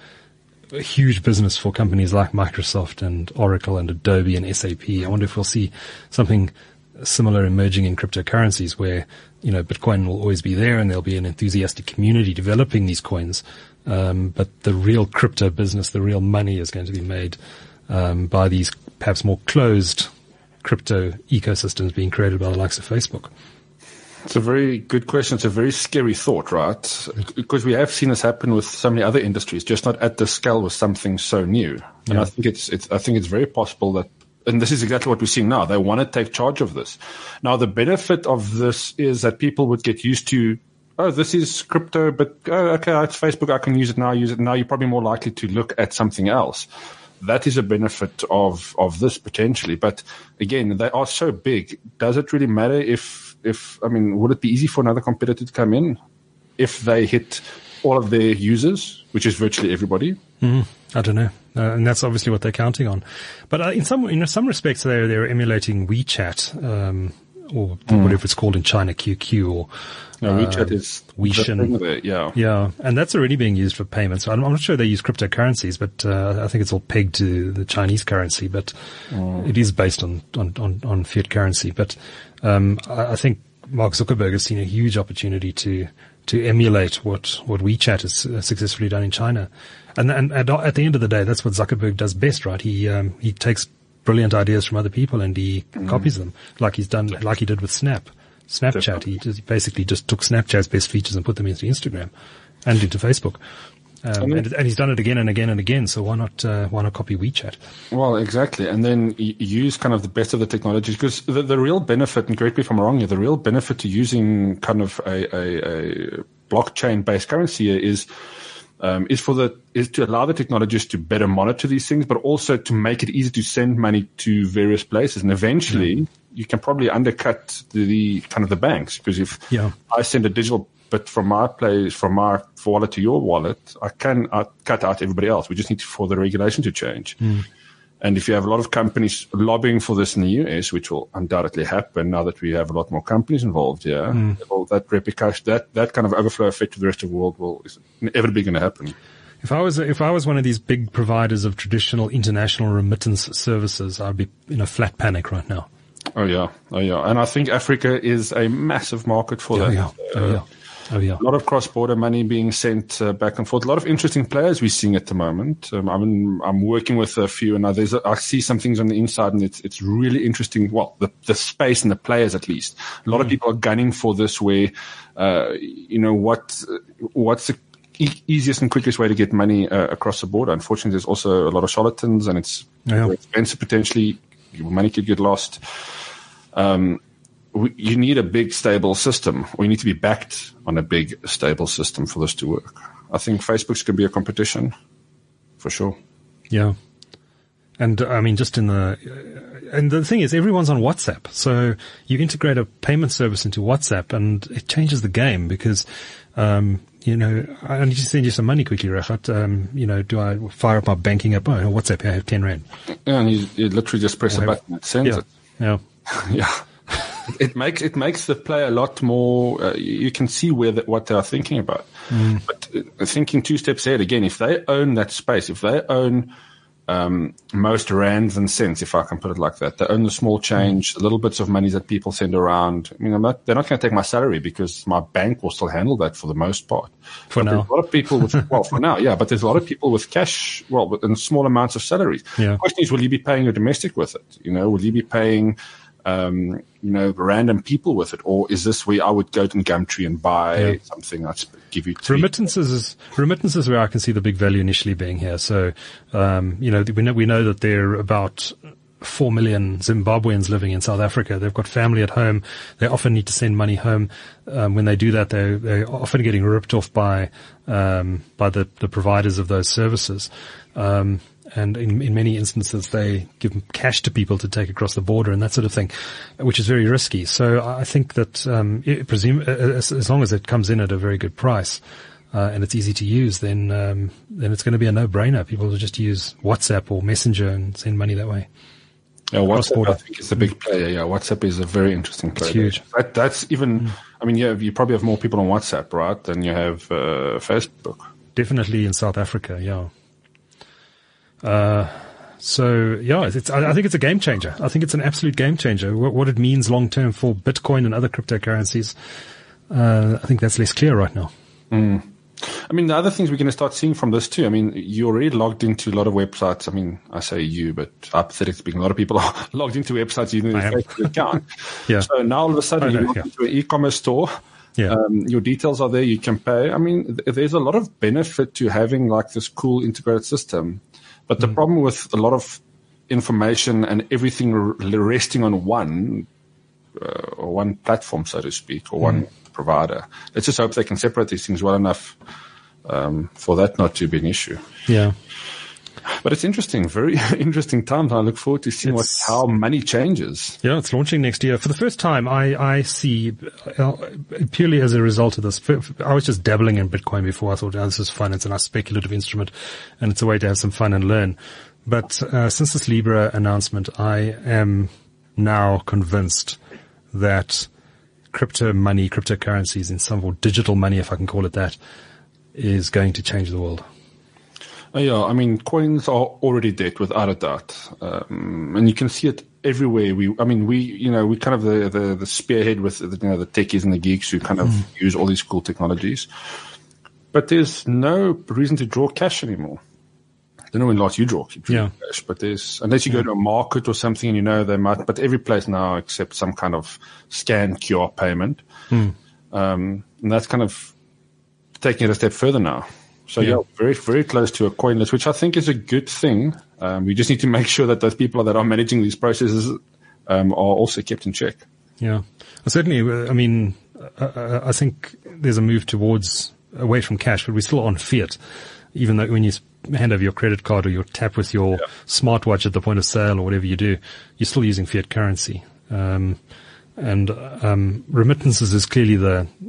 a huge business for companies like Microsoft and Oracle and Adobe and S A P. I wonder if we'll see something similar emerging in cryptocurrencies where, you know, Bitcoin will always be there and there'll be an enthusiastic community developing these coins. Um, but the real crypto business, the real money is going to be made, um, by these perhaps more closed crypto ecosystems being created by the likes of Facebook. It's a very good question. It's a very scary thought, right? Because we have seen this happen with so many other industries, just not at this scale with something so new. And yeah. I think it's, it's, I think it's very possible that, and this is exactly what we're seeing now. They want to take charge of this. Now, the benefit of this is that people would get used to, oh, this is crypto, but oh, okay, it's Facebook. I can use it now. Use it now. You're probably more likely to look at something else. That is a benefit of, of this potentially. But again, they are so big. Does it really matter if, if, I mean, would it be easy for another competitor to come in if they hit all of their users, which is virtually everybody? Mm, I don't know. Uh, and that's obviously what they're counting on. But uh, in some, in some respects, they're, they're emulating WeChat, um, or mm. whatever it's called in China, Q Q or, no, WeChat uh, is Weixin. There, yeah. Yeah. And that's already being used for payments. I'm, I'm not sure they use cryptocurrencies, but, uh, I think it's all pegged to the Chinese currency, but mm. it is based on, on, on, on fiat currency. But, um, I, I think Mark Zuckerberg has seen a huge opportunity to, to emulate what, what WeChat has successfully done in China. And, and, and at the end of the day, that's what Zuckerberg does best, right? He, um, he takes brilliant ideas from other people and he mm. copies them like he's done, like he did with Snap. Snapchat. He just basically just took Snapchat's best features and put them into Instagram and into Facebook. Um, and, and he's done it again and again and again. So why not, uh, why not copy WeChat? Well, exactly. And then use kind of the best of the technologies, because the, the real benefit, and correct me if I'm wrong here, the real benefit to using kind of a, a, a blockchain based currency here is, um, is for the, is to allow the technologists to better monitor these things, but also to make it easy to send money to various places. And eventually, yeah. you can probably undercut the, the kind of the banks, because if yeah. I send a digital but from my place, from my wallet to your wallet, I can uh, cut out everybody else. We just need to, for the regulation to change. Mm. And if you have a lot of companies lobbying for this in the U S, which will undoubtedly happen now that we have a lot more companies involved, yeah, mm. well, that repercussion, that, that kind of overflow effect to the rest of the world will is inevitably going to happen. If I was if I was one of these big providers of traditional international remittance services, I'd be in a flat panic right now. Oh yeah, oh yeah, and I think Africa is a massive market for oh, that. Yeah. Oh yeah. Oh, yeah. A lot of cross-border money being sent uh, back and forth. A lot of interesting players we're seeing at the moment. Um, I'm I'm working with a few, and there's a, I see some things on the inside, and it's it's really interesting. Well, the the space and the players, at least. A lot mm. of people are gunning for this. Where, uh, you know, what what's the e- easiest and quickest way to get money uh, across the border? Unfortunately, there's also a lot of charlatans, and it's yeah. very expensive. Potentially, your money could get lost. Um, You need a big, stable system, or you need to be backed on a big, stable system for this to work. I think Facebook's going to be a competition, for sure. Yeah. And, I mean, just in the, and the thing is, everyone's on WhatsApp. So you integrate a payment service into WhatsApp, and it changes the game because, um, you know, I need to send you some money quickly, Regardt. Um, you know, do I fire up my banking app? Oh, WhatsApp, I have ten rand. Yeah, and you, you literally just press a button, it sends yeah. it. Yeah. yeah. It makes it makes the player a lot more. Uh, you can see where the, what they are thinking about. Mm. But uh, thinking two steps ahead again, if they own that space, if they own um, most rands and cents, if I can put it like that, they own the small change, the little bits of money that people send around. I mean, I'm not, they're not going to take my salary because my bank will still handle that for the most part. For but now, a lot of people with well, for now, yeah. But there's a lot of people with cash, well, in small amounts of salaries. Yeah. The question is, will you be paying your domestic with it? You know, will you be paying Um, you know, random people with it, or is this where I would go to Gumtree and buy yeah. something that's give you three? remittances? Is, remittances where I can see the big value initially being here. So, um, you know, we know we know that there are about four million Zimbabweans living in South Africa. They've got family at home. They often need to send money home. Um, when they do that, they they're often getting ripped off by um, by the the providers of those services. Um, And in, in many instances, they give cash to people to take across the border and that sort of thing, which is very risky. So I think that, um, it, presume, as, as long as it comes in at a very good price, uh, and it's easy to use, then, um, then it's going to be a no-brainer. People will just use WhatsApp or Messenger and send money that way. Yeah, WhatsApp, I think, is a big player. Yeah, WhatsApp is a very interesting player. It's huge. That, that's even, mm. I mean, yeah, you probably have more people on WhatsApp, right, than you have, uh, Facebook. Definitely in South Africa, yeah. Uh, so yeah, it's, I, I think it's a game changer. I think it's an absolute game changer. What, what it means long term for Bitcoin and other cryptocurrencies, uh, I think that's less clear right now. Mm. I mean, the other things we're going to start seeing from this too. I mean, you're already logged into a lot of websites. I mean, I say you, but hypothetically speaking, a lot of people are logged into websites using their Facebook account. Yeah. So now all of a sudden know, you log yeah. into an e-commerce store. Yeah. Um, your details are there. You can pay. I mean, th- there's a lot of benefit to having like this cool integrated system. But the mm. problem with a lot of information and everything resting on one, uh, or one platform, so to speak, or mm. one provider, let's just hope they can separate these things well enough um, for that not to be an issue. Yeah. But it's interesting, very interesting times. I look forward to seeing what, how money changes. Yeah, it's launching next year. For the first time, I, I see, uh, purely as a result of this, I was just dabbling in Bitcoin before. I thought, oh, this is fun. It's a nice speculative instrument, and it's a way to have some fun and learn. But uh, since this Libra announcement, I am now convinced that crypto money, cryptocurrencies in some, or digital money, if I can call it that, is going to change the world. Oh, yeah, I mean, coins are already dead without a doubt, um, and you can see it everywhere. We, I mean, we, you know, we kind of the the, the spearhead with the, you know the techies and the geeks who kind of mm. use all these cool technologies. But there's no reason to draw cash anymore. I don't know when last you draw, draw yeah. cash, but there's unless you go to a market or something, and you know they might. But every place now accepts some kind of scan Q R payment, mm. um, and that's kind of taking it a step further now. So yeah. yeah, very, very close to a coinless, which I think is a good thing. Um, we just need to make sure that those people that are managing these processes um, are also kept in check. Yeah, certainly. I mean, I, I think there's a move towards away from cash, but we're still on fiat. Even though when you hand over your credit card or you tap with your yeah. smartwatch at the point of sale or whatever you do, you're still using fiat currency. Um, and um, remittances is clearly the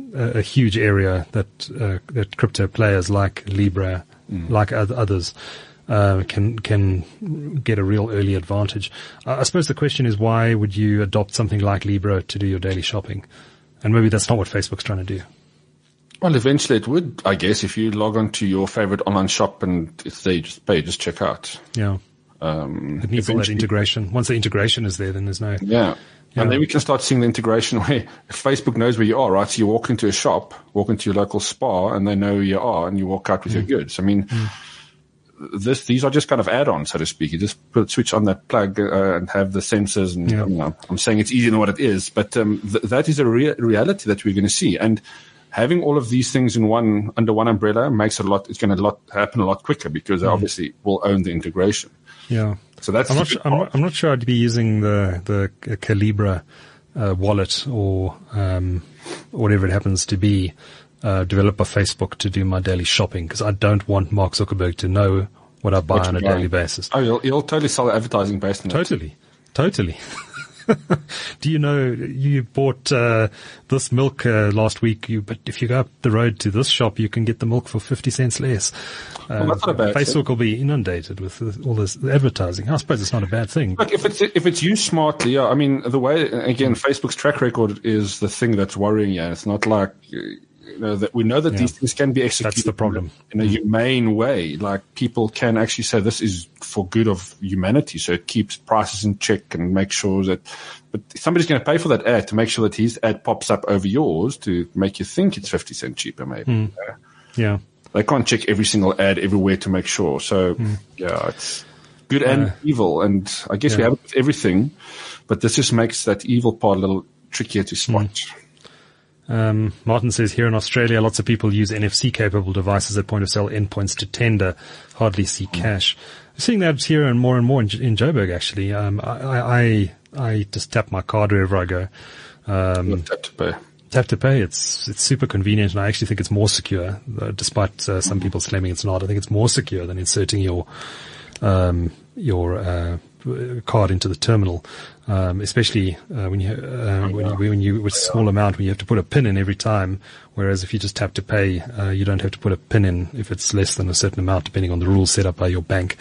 a, a huge area that uh, that crypto players like Libra, mm. like others, uh, can can get a real early advantage. Uh, I suppose the question is, why would you adopt something like Libra to do your daily shopping? And maybe that's not what Facebook's trying to do. Well, eventually it would, I guess, if you log on to your favorite online shop and it's there, you just pay, just check out. Yeah. Um, it needs all that integration. Once the integration is there, then there's no... Yeah. Yeah. And then we can start seeing the integration where Facebook knows where you are, right? So you walk into a shop, walk into your local spa, and they know where you are, and you walk out with mm. your goods. I mean, mm. this these are just kind of add-ons, so to speak. You just put switch on that plug uh, and have the sensors. And yeah. you know, I'm saying it's easier than what it is, but um, th- that is a rea- reality that we're going to see. And having all of these things in one under one umbrella makes a lot. It's going to lot happen a lot quicker because mm. they obviously will own the integration. Yeah. So that's I'm not, sure, I'm, not, I'm not sure I'd be using the, the Calibra uh, wallet or um, whatever it happens to be uh, developed by Facebook to do my daily shopping, because I don't want Mark Zuckerberg to know what I buy what on a daily basis. Oh, you'll, you'll totally sell advertising based on totally. it. Totally. Totally. Do you know you bought uh, this milk uh, last week? You, but if you go up the road to this shop, you can get the milk for fifty cents less. Well, that's not a bad Facebook thing. will be inundated with all this advertising. I suppose it's not a bad thing. Look, if it's if it's used smartly, yeah. I mean, the way again, Facebook's track record is the thing that's worrying you. It's not like you know that we know that Yeah. these things can be executed. That's the problem. in a humane way. Like people can actually say this is for good of humanity, so it keeps prices in check and makes sure that. But somebody's going to pay for that ad to make sure that his ad pops up over yours to make you think it's fifty cent cheaper, maybe. Mm. Yeah. Yeah. They can't check every single ad everywhere to make sure. So, mm. yeah, it's good and uh, evil. And I guess yeah. we have it with everything, but this just makes that evil part a little trickier to spot. Mm. Um, Martin says here in Australia, lots of people use N F C capable devices at point of sale endpoints to tender, hardly see cash. We're seeing that here and more and more in, in Joburg, actually. Um, I, I, I just tap my card wherever I go. Um, tap to pay. Tap to pay. It's, it's super convenient, and I actually think it's more secure, uh, despite uh, some people claiming it's not. I think it's more secure than inserting your, um, your, uh, card into the terminal, um, especially uh, when you uh, when you when you with a small amount, when you have to put a pin in every time. Whereas if you just tap to pay, uh, you don't have to put a pin in if it's less than a certain amount, depending on the rules set up by your bank.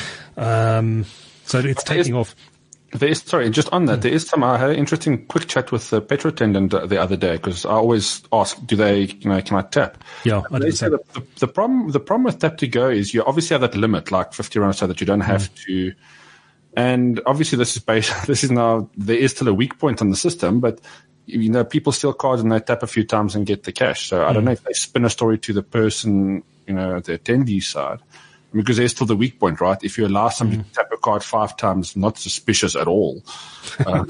Um, so it's taking off. There is, sorry, just on that, there is some, I had an interesting quick chat with the petrol attendant the other day, because I always ask, do they, you know, can I tap? Yeah, I they say the, the, the problem, the problem with tap to go is you obviously have that limit, like fifty rand, so that you don't have mm. to, and obviously this is based, this is now, there is still a weak point on the system, but you know, people steal cards and they tap a few times and get the cash. So I don't mm. know if they spin a story to the person, you know, the attendee side. Because there's still the weak point, right? If you allow somebody mm. to tap a card five times, not suspicious at all. Um,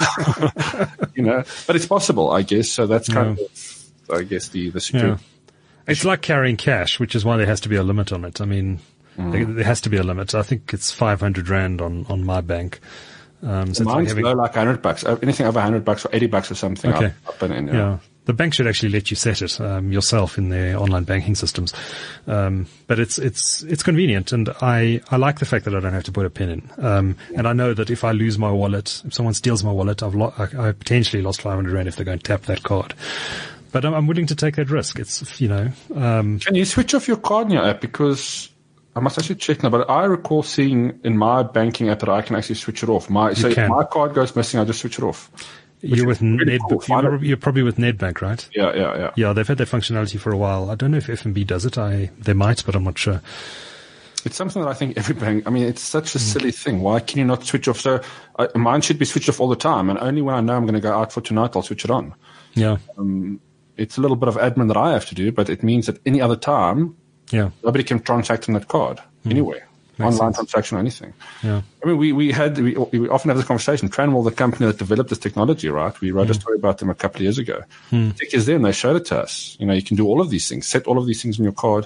you know, but it's possible, I guess. So that's kind yeah. of, I guess, the, the security. Yeah. It's like carrying cash, which is why there has to be a limit on it. I mean, mm. there, there has to be a limit. I think it's five hundred rand on, on my bank. Um, so Mine's like having, low, like one hundred bucks. Anything over one hundred bucks or eighty bucks or something. Okay. Up, up and in, yeah. yeah. The bank should actually let you set it um, yourself in their online banking systems, um, but it's it's it's convenient, and I, I like the fact that I don't have to put a pin in. Um, and I know that if I lose my wallet, if someone steals my wallet, I've lo- I, I potentially lost five hundred rand if they go and tap that card. But I'm, I'm willing to take that risk. It's you know. Um, Can you switch off your card in your app? Because I must actually check now, but I recall seeing in my banking app that I can actually switch it off. My so if my card goes missing, I just switch it off. You're with really Ned, cool. you're, you're probably with Nedbank, right? Yeah, yeah, yeah. Yeah, they've had that functionality for a while. I don't know if F N B does it. I they might, but I'm not sure. It's something that I think every bank. I mean, it's such a mm. silly thing. Why can you not switch off? So uh, mine should be switched off all the time, and only when I know I'm going to go out for tonight, I'll switch it on. Yeah. Um, it's a little bit of admin that I have to do, but it means that any other time, yeah, nobody can transact on that card mm. anyway. Makes online sense. transaction or anything. Yeah. I mean, we, we had, we, we often have this conversation. Tranwall, the company that developed this technology, right? We wrote mm. a story about them a couple of years ago. Mm. The tech is there and they showed it to us. You know, you can do all of these things, set all of these things on your card.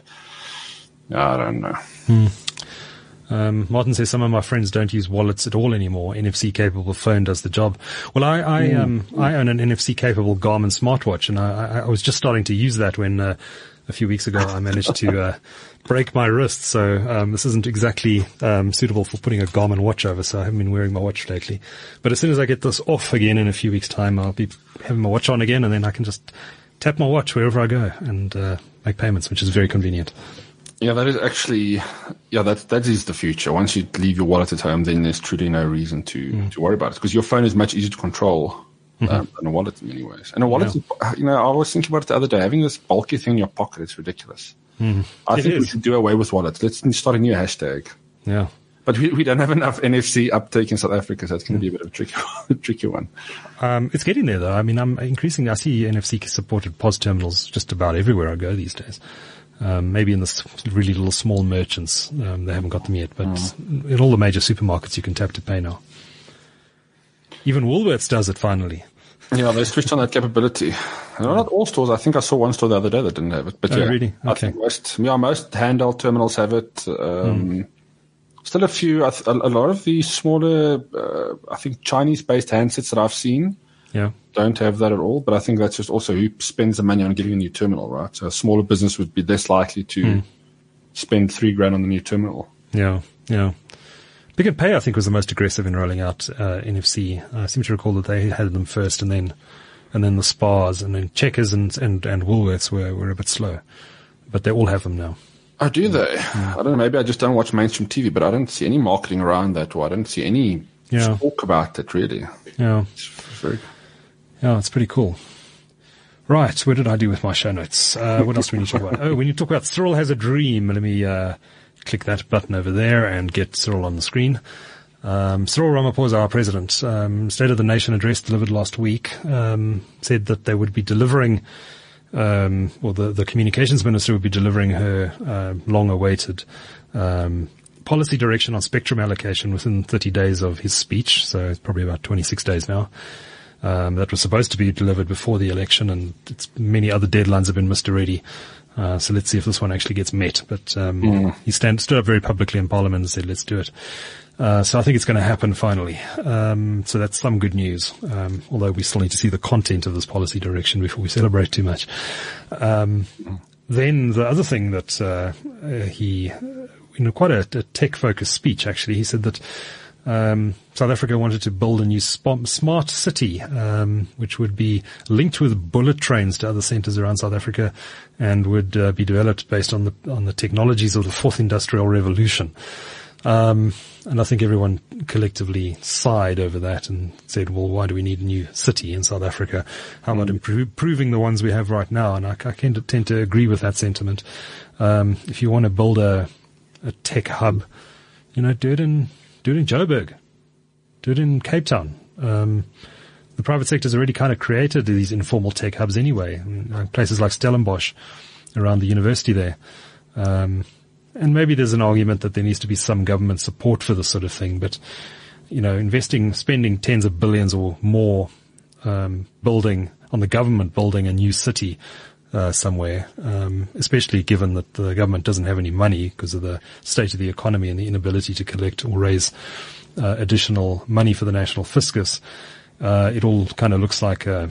I don't know. Mm. Um, Martin says some of my friends don't use wallets at all anymore. N F C capable phone does the job. Well, I, I, mm. um, I own an N F C capable Garmin smartwatch, and I, I was just starting to use that when, uh, a few weeks ago I managed to, uh, break my wrist. So, um, this isn't exactly, um, suitable for putting a Garmin watch over. So I haven't been wearing my watch lately. But as soon as I get this off again in a few weeks time, I'll be having my watch on again, and then I can just tap my watch wherever I go and uh, make payments, which is very convenient. Yeah, that is actually, yeah, that that is the future. Once you leave your wallet at home, then there's truly no reason to, mm. to worry about it, because your phone is much easier to control mm-hmm. um, than a wallet in many ways. And a wallet, yeah. is, you know, I was thinking about it the other day, having this bulky thing in your pocket, it's ridiculous. Mm. I it think is. we should do away with wallets. Let's start a new hashtag. Yeah. But we, we don't have enough N F C uptake in South Africa, so it's going to be a bit of a tricky, a tricky one. Um, it's getting there, though. I mean, I'm increasingly, I see N F C-supported P O S terminals just about everywhere I go these days. Um, maybe in the really little small merchants, um, they haven't got them yet, but mm. in all the major supermarkets, you can tap to pay now. Even Woolworths does it finally. Yeah, they switched on that capability. No, not all stores. I think I saw one store the other day that didn't have it. But oh, yeah, really? Okay. I think most, yeah, most handheld terminals have it. Um, mm. Still a few, a, a lot of the smaller, uh, I think Chinese-based handsets that I've seen yeah. don't have that at all. But I think that's just also who spends the money on getting a new terminal, right? So a smaller business would be less likely to mm. spend three grand on the new terminal. Yeah, yeah. Pick and Pay, I think, was the most aggressive in rolling out uh, N F C. I seem to recall that they had them first, and then and then the Spars, and then Checkers and and, and Woolworths were, were a bit slow, but they all have them now. Oh, do they? Mm. I don't know. Maybe I just don't watch mainstream T V, but I don't see any marketing around that, or I don't see any yeah. talk about it, really. Yeah. It's very... Yeah, it's pretty cool. Right, where did I do with my show notes? Uh, what else do we need to talk about? Oh, we need to talk about Cyril Has a Dream. Let me uh, click that button over there and get Cyril on the screen. Um, Cyril Ramaphosa, our president, um, State of the Nation address delivered last week, um, said that they would be delivering Um, well, the, the communications minister would be delivering her uh, long-awaited um, policy direction on spectrum allocation within thirty days of his speech, so it's probably about twenty-six days now. Um, that was supposed to be delivered before the election, and it's, many other deadlines have been missed already. Uh, so let's see if this one actually gets met. But um, mm. he stand, stood up very publicly in Parliament and said, let's do it. Uh, so I think it's going to happen finally. Um, so that's some good news. Um, although we still need to see the content of this policy direction before we celebrate too much. Um, then the other thing that, uh, uh he, in quite a, a tech-focused speech, actually, he said that, um, South Africa wanted to build a new sp- smart city, um, which would be linked with bullet trains to other centers around South Africa and would uh, be developed based on the, on the technologies of the fourth industrial revolution. Um, and I think everyone collectively sighed over that and said, well, why do we need a new city in South Africa? How about improve, improving the ones we have right now? And I, I tend to, tend to agree with that sentiment. Um, if you want to build a, a tech hub, you know, do it in, do it in Joburg. Do it in Cape Town. Um, the private sector's already kind of created these informal tech hubs anyway. I mean, places like Stellenbosch around the university there. Um, And maybe there's an argument that there needs to be some government support for this sort of thing, but, you know, investing, spending tens of billions or more, um, building, on the government building a new city, uh, somewhere, um, especially given that the government doesn't have any money because of the state of the economy and the inability to collect or raise, uh, additional money for the national fiscus, uh, it all kind of looks like a,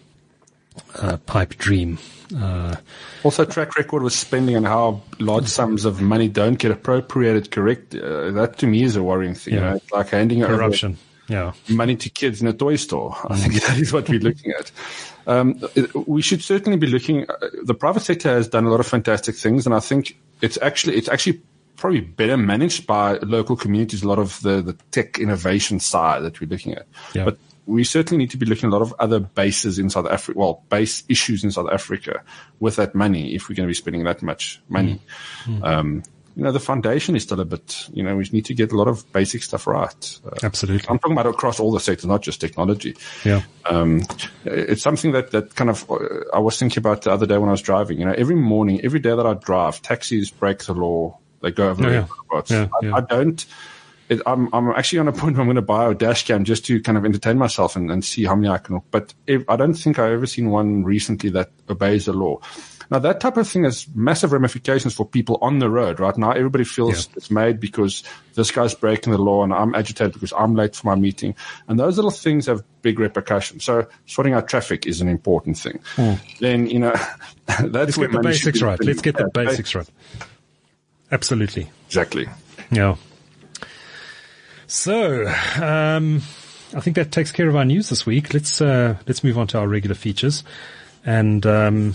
a pipe dream. Uh, also, track record with spending and how large sums of money don't get appropriated correct. Uh, that to me is a worrying thing. Yeah. You know? It's like handing corruption. Yeah. money to kids in a toy store. I think that is what we're looking at. Um, we should certainly be looking. Uh, the private sector has done a lot of fantastic things, and I think it's actually it's actually probably better managed by local communities. A lot of the the tech innovation side that we're looking at, yeah. but we certainly need to be looking at a lot of other bases in South Africa, well, base issues in South Africa with that money if we're going to be spending that much money. Mm. Um, you know, the foundation is still a bit, you know, we need to get a lot of basic stuff right. Uh, Absolutely. I'm talking about across all the sectors, not just technology. Yeah. Um, it's something that, that kind of, uh, I was thinking about the other day when I was driving. You know, every morning, every day that I drive, taxis break the law. They go over oh, the yeah. roads. Yeah, I, yeah. I don't. It, I'm, I'm actually on a point where I'm going to buy a dash cam just to kind of entertain myself and, and see how many I can. But if, I don't think I've ever seen one recently that obeys the law. Now, that type of thing has massive ramifications for people on the road, right? Now, everybody feels yeah. dismayed because this guy's breaking the law and I'm agitated because I'm late for my meeting. And those little things have big repercussions. So sorting out traffic is an important thing. Mm. Then, you know, that's Let's where get the basics right. Let's get the yeah, basics right. Absolutely. Exactly. Yeah. So, um, I think that takes care of our news this week. Let's, uh, let's move on to our regular features. And um,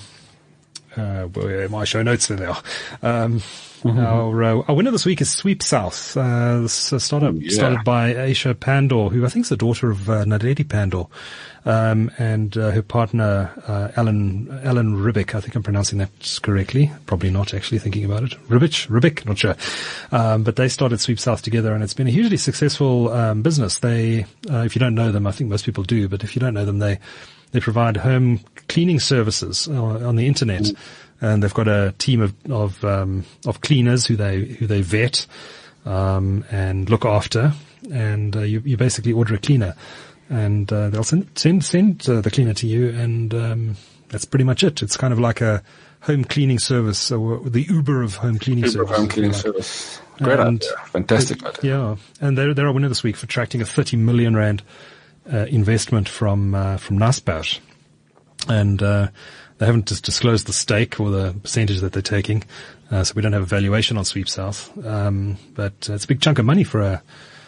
uh, where are my show notes? There they are. Um, Mm-hmm. Our, uh, our winner this week is Sweep South. Uh, this uh, startup yeah. started by Aisha Pandor, who I think is the daughter of uh, Nadedi Pandor, um, and uh, her partner uh, Alan Alan Ribic. I think I'm pronouncing that correctly. Probably not, actually, thinking about it. Ribic, Ribic, not sure. Um, but they started Sweep South together, and it's been a hugely successful um, business. They, uh, if you don't know them, I think most people do, but if you don't know them, they they provide home cleaning services uh, on the internet. Mm. And they've got a team of of, um, of cleaners who they who they vet um, and look after. And uh, you, you basically order a cleaner, and uh, they'll send send send uh, the cleaner to you, and um, that's pretty much it. It's kind of like a home cleaning service, or the Uber of home cleaning Uber service. Home cleaning like. service. Great and, idea, fantastic idea. Yeah, and they're they're our winner this week for attracting a thirty million rand uh, investment from uh, from Naspers, and. Uh, They haven't just disclosed the stake or the percentage that they're taking, uh, so we don't have a valuation on Sweep South. Um, but uh, it's a big chunk of money for a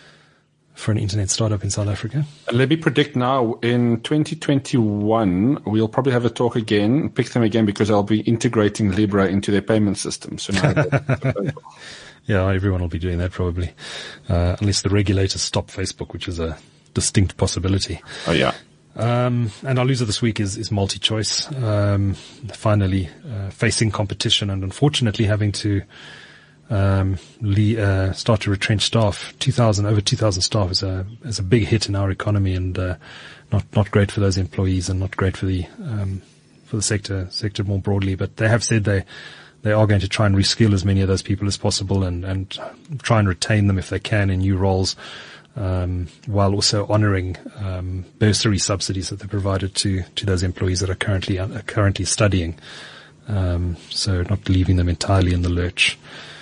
for an internet startup in South Africa. And let me predict now, in twenty twenty-one, we'll probably have a talk again, pick them again, because I'll be integrating Libra into their payment system. So now yeah, everyone will be doing that probably, uh, unless the regulators stop Facebook, which is a distinct possibility. Oh yeah. Um, and our loser this week is, is MultiChoice, um, finally, uh, facing competition and unfortunately having to, um, le- uh, start to retrench staff. two thousand, over two thousand staff is a, is a big hit in our economy, and, uh, not, not great for those employees and not great for the, um, for the sector, sector more broadly. But they have said they, they are going to try and reskill as many of those people as possible, and, and try and retain them if they can in new roles. Um, while also honouring um, bursary subsidies that they provided to, to those employees that are currently uh, currently studying. Um, so not leaving them entirely in the lurch.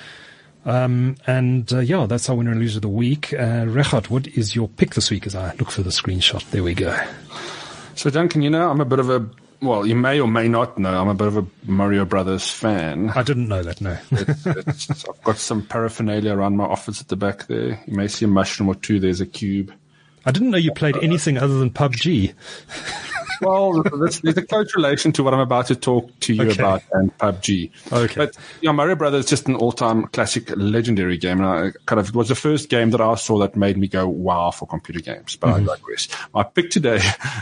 Um, and uh, yeah, that's our winner and loser of the week. Uh, Regardt, what is your pick this week? As I look for the screenshot, there we go. So Duncan, you know, I'm a bit of a Well, you may or may not know, I'm a bit of a Mario Brothers fan. I didn't know that, no. it's, it's, I've got some paraphernalia around my office at the back there. You may see a mushroom or two. There's a cube. I didn't know you played anything other than P U B G. Well, there's, there's a close relation to what I'm about to talk to you okay. about and P U B G. Okay. But, you know, Mario Brothers is just an all-time classic, legendary game. And I kind of, it was the first game that I saw that made me go, wow, for computer games. But mm-hmm. I digress. My pick today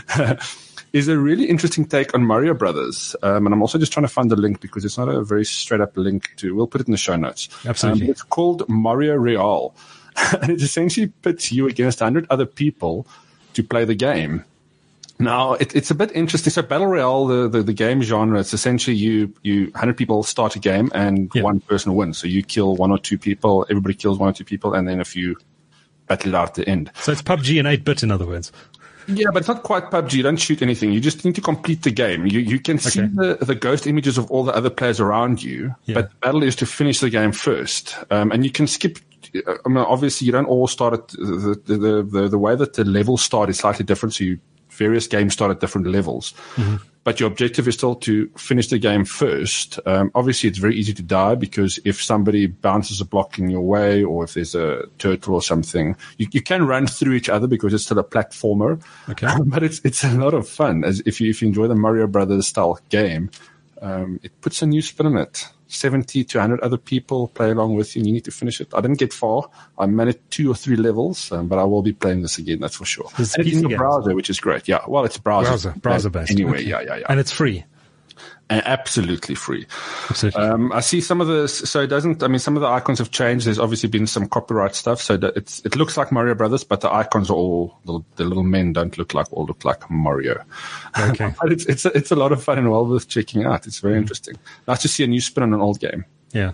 is a really interesting take on Mario Brothers. Um, and I'm also just trying to find the link because it's not a very straight up link to, we'll put it in the show notes. Absolutely. Um, it's called Mario Real. And it essentially pits you against one hundred other people to play the game. Now, it, it's a bit interesting. So Battle Royale, the, the, the game genre, it's essentially you, you, one hundred people start a game and yeah. one person wins. So you kill one or two people, everybody kills one or two people, and then a few battle it out at the end. So it's P U B G in eight bit, in other words. Yeah, but it's not quite P U B G. You don't shoot anything. You just need to complete the game. You you can see okay. the, the ghost images of all the other players around you, yeah. but the battle is to finish the game first. Um, and you can skip. I mean, obviously, you don't all start at the the, the, the, the way that the levels start is slightly different. So you, various games start at different levels. Mm-hmm. But your objective is still to finish the game first. Um, obviously, it's very easy to die because if somebody bounces a block in your way or if there's a turtle or something, you, you can run through each other because it's still a platformer. Okay. But it's it's a lot of fun. As if you if you enjoy the Mario Brothers style game, um, it puts a new spin on it. seventy to one hundred other people play along with you, and you need to finish it. I didn't get far. I managed two or three levels, um, but I will be playing this again, that's for sure. It's and it's in the browser, which is great. Yeah, well, it's browser. Browser, browser based. Anyway, okay. yeah, yeah, yeah. And it's free. And absolutely free. Absolutely. Um, I see some of the, so it doesn't, I mean, some of the icons have changed. There's obviously been some copyright stuff. So that it's, it looks like Mario Brothers, but the icons are all, the, the little men don't look like, all look like Mario. Okay. But it's, it's, a, it's a lot of fun and well worth checking out. It's very mm. interesting. Nice to see a new spin on an old game. Yeah.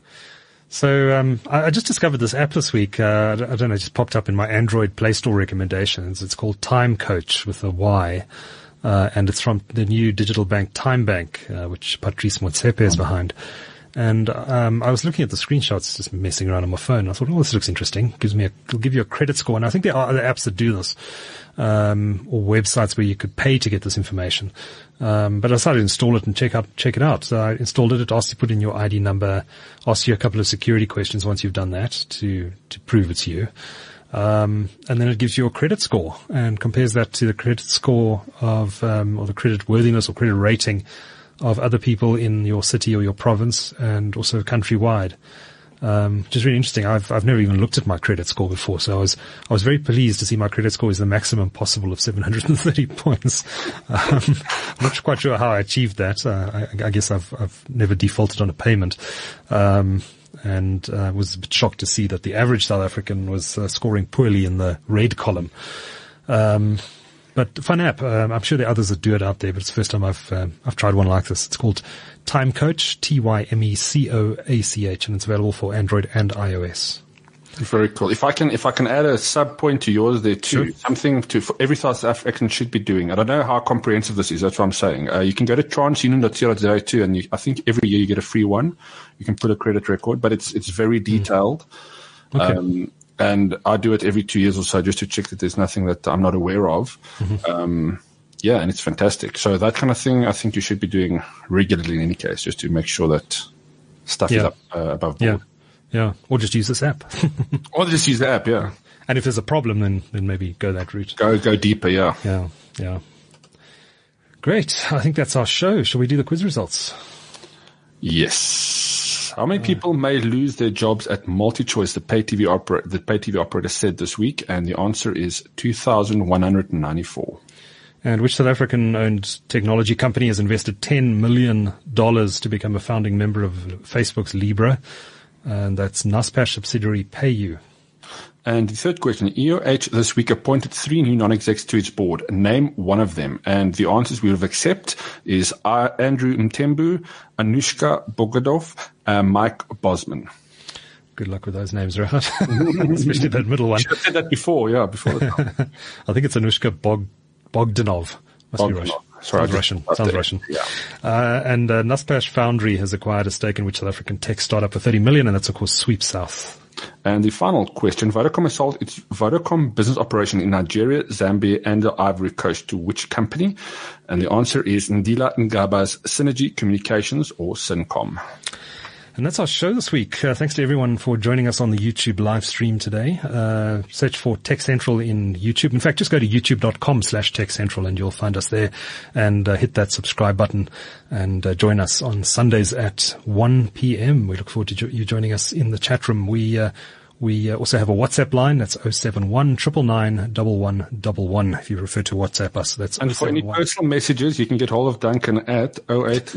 So um, I, I just discovered this app this week. Uh, I don't know, it just popped up in my Android Play Store recommendations. It's called Time Coach with a Y. Uh, and it's from the new digital bank Time Bank, uh, which Patrice Motsepe is behind. And um, I was looking at the screenshots, just messing around on my phone. I thought, oh, this looks interesting. Gives me a, it'll give you a credit score. And I think there are other apps that do this, um, or websites where you could pay to get this information. Um, but I decided to install it and check out, check it out. So I installed it. It asks you to put in your I D number, asks you a couple of security questions once you've done that to to prove it's you. Um, and then it gives you a credit score and compares that to the credit score of, um, or the credit worthiness or credit rating of other people in your city or your province and also countrywide. Um, which is really interesting. I've, I've never even looked at my credit score before, so I was, I was very pleased to see my credit score is the maximum possible of seven hundred thirty points. Um, I'm not quite sure how I achieved that. Uh, I, I guess I've, I've never defaulted on a payment. Um, and, uh, was a bit shocked to see that the average South African was uh, scoring poorly in the red column. Um, But fun app. Um, I'm sure there are others that do it out there, but it's the first time I've um, I've tried one like this. It's called Time Coach, T Y M E C O A C H, and it's available for Android and iOS. Very cool. If I can, if I can add a sub point to yours there too, sure. Something to for every South African should be doing. I don't know how comprehensive this is. That's what I'm saying. Uh, you can go to transunion dot co dot za too, and you, I think every year you get a free one. You can put a credit record, but it's it's very detailed. Mm. Okay. Um, And I do it every two years or so just to check that there's nothing that I'm not aware of. Mm-hmm. Um, yeah, and it's fantastic. So that kind of thing, I think you should be doing regularly in any case, just to make sure that stuff yeah. is up uh, above board. Yeah, yeah. Or just use this app. Or just use the app, yeah. And if there's a problem, then then maybe go that route. Go go deeper, yeah. Yeah, yeah. Great. I think that's our show. Shall we do the quiz results? Yes. How many people may lose their jobs at MultiChoice, the pay T V operator, the pay T V operator said this week? And the answer is two thousand one hundred ninety-four. And which South African-owned technology company has invested ten million dollars to become a founding member of Facebook's Libra? And that's Naspers subsidiary PayU. And the third question, E O H this week appointed three new non-execs to its board. Name one of them. And the answers we would accept is uh, Andrew Mtembu, Anushka Bogodov, uh, Mike Bosman. Good luck with those names, right? Especially that middle one. You should have said that before, yeah, before the time. I think it's Anushka Bog, Bogdanov. Must Bogdanov. be Russian. Sorry, Sounds Russian. Sounds there. Russian. Yeah. Uh, and uh, Naspers Foundry has acquired a stake in which South African tech startup for thirty million, and that's of course Sweep South. And the final question, Vodacom has sold its Vodacom business operation in Nigeria, Zambia, and the Ivory Coast to which company? And the answer is Ndila Ngaba's Synergy Communications, or Syncom. And that's our show this week. Uh, thanks to everyone for joining us on the YouTube live stream today. Uh, search for Tech Central in YouTube. In fact, just go to youtube.com slash Tech Central and you'll find us there, and uh, hit that subscribe button and uh, join us on Sundays at one p.m. We look forward to jo- you joining us in the chat room. We, uh, we uh, also have a WhatsApp line. That's oh seven one, nine nine nine, one one one one. If you refer to WhatsApp us, that's And for any personal messages, you can get hold of Duncan at oh eight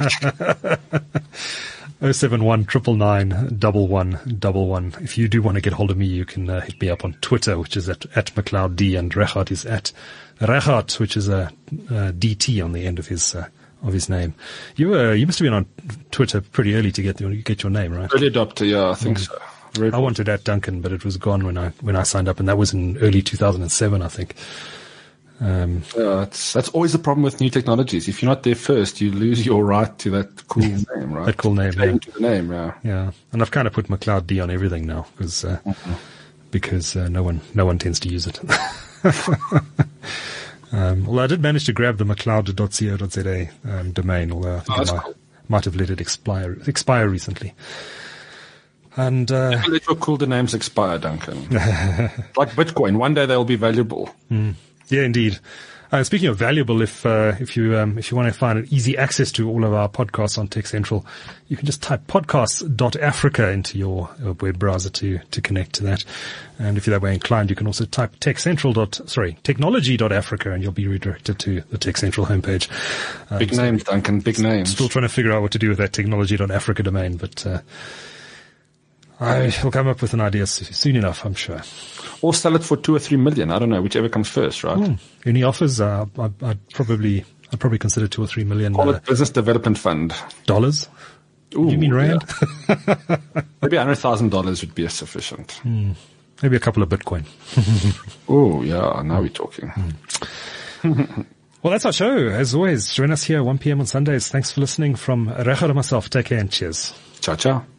oh seven one, nine nine nine, one one one one. If you do want to get hold of me, you can uh, hit me up on Twitter, which is at, at McLeod, and Regardt is at Regardt, which is a, a D T on the end of his, uh, of his name. You, uh, you must have been on Twitter pretty early to get your, get your name, right? Early adopter, yeah, I think mm. so. Very I wanted at Duncan, but it was gone when I, when I signed up, and that was in early two thousand seven, I think. Um, yeah, that's, that's always the problem with new technologies. If you're not there first, you lose your right to that cool name, right? That cool name, yeah. To the name, yeah. Yeah. And I've kind of put McLeod D on everything now, because, uh, mm-hmm. because, uh, no one, no one tends to use it. um, although I did manage to grab the McLeod dot co dot za, um, domain, although I think oh, I might, cool. might have let it expire, expire recently. And, uh, never let your cooler names expire, Duncan. Like Bitcoin. One day they'll be valuable. Mm. Yeah, indeed. Uh, speaking of valuable, if uh, if you um, if you want to find an easy access to all of our podcasts on Tech Central, you can just type podcasts dot africa into your uh, web browser to to connect to that. And if you're that way inclined, you can also type techcentral dot sorry technology dot africa, and you'll be redirected to the Tech Central homepage. Um, big names, so Duncan. Big names. Still trying to figure out what to do with that technology dot africa domain, but uh, I will come up with an idea soon enough, I'm sure. Or sell it for two or three million. I don't know, whichever comes first, right? Mm. Any offers? Uh, I'd, I'd probably, I'd probably consider two or three million. Call uh, it business development fund. Dollars? Ooh, you mean rand? Yeah. Maybe a hundred thousand dollars would be sufficient. Mm. Maybe a couple of Bitcoin. Oh yeah, now we're talking. Mm. Well, that's our show. As always, join us here at one p.m. on Sundays. Thanks for listening. From Regardt and myself, take care and cheers. Ciao, ciao.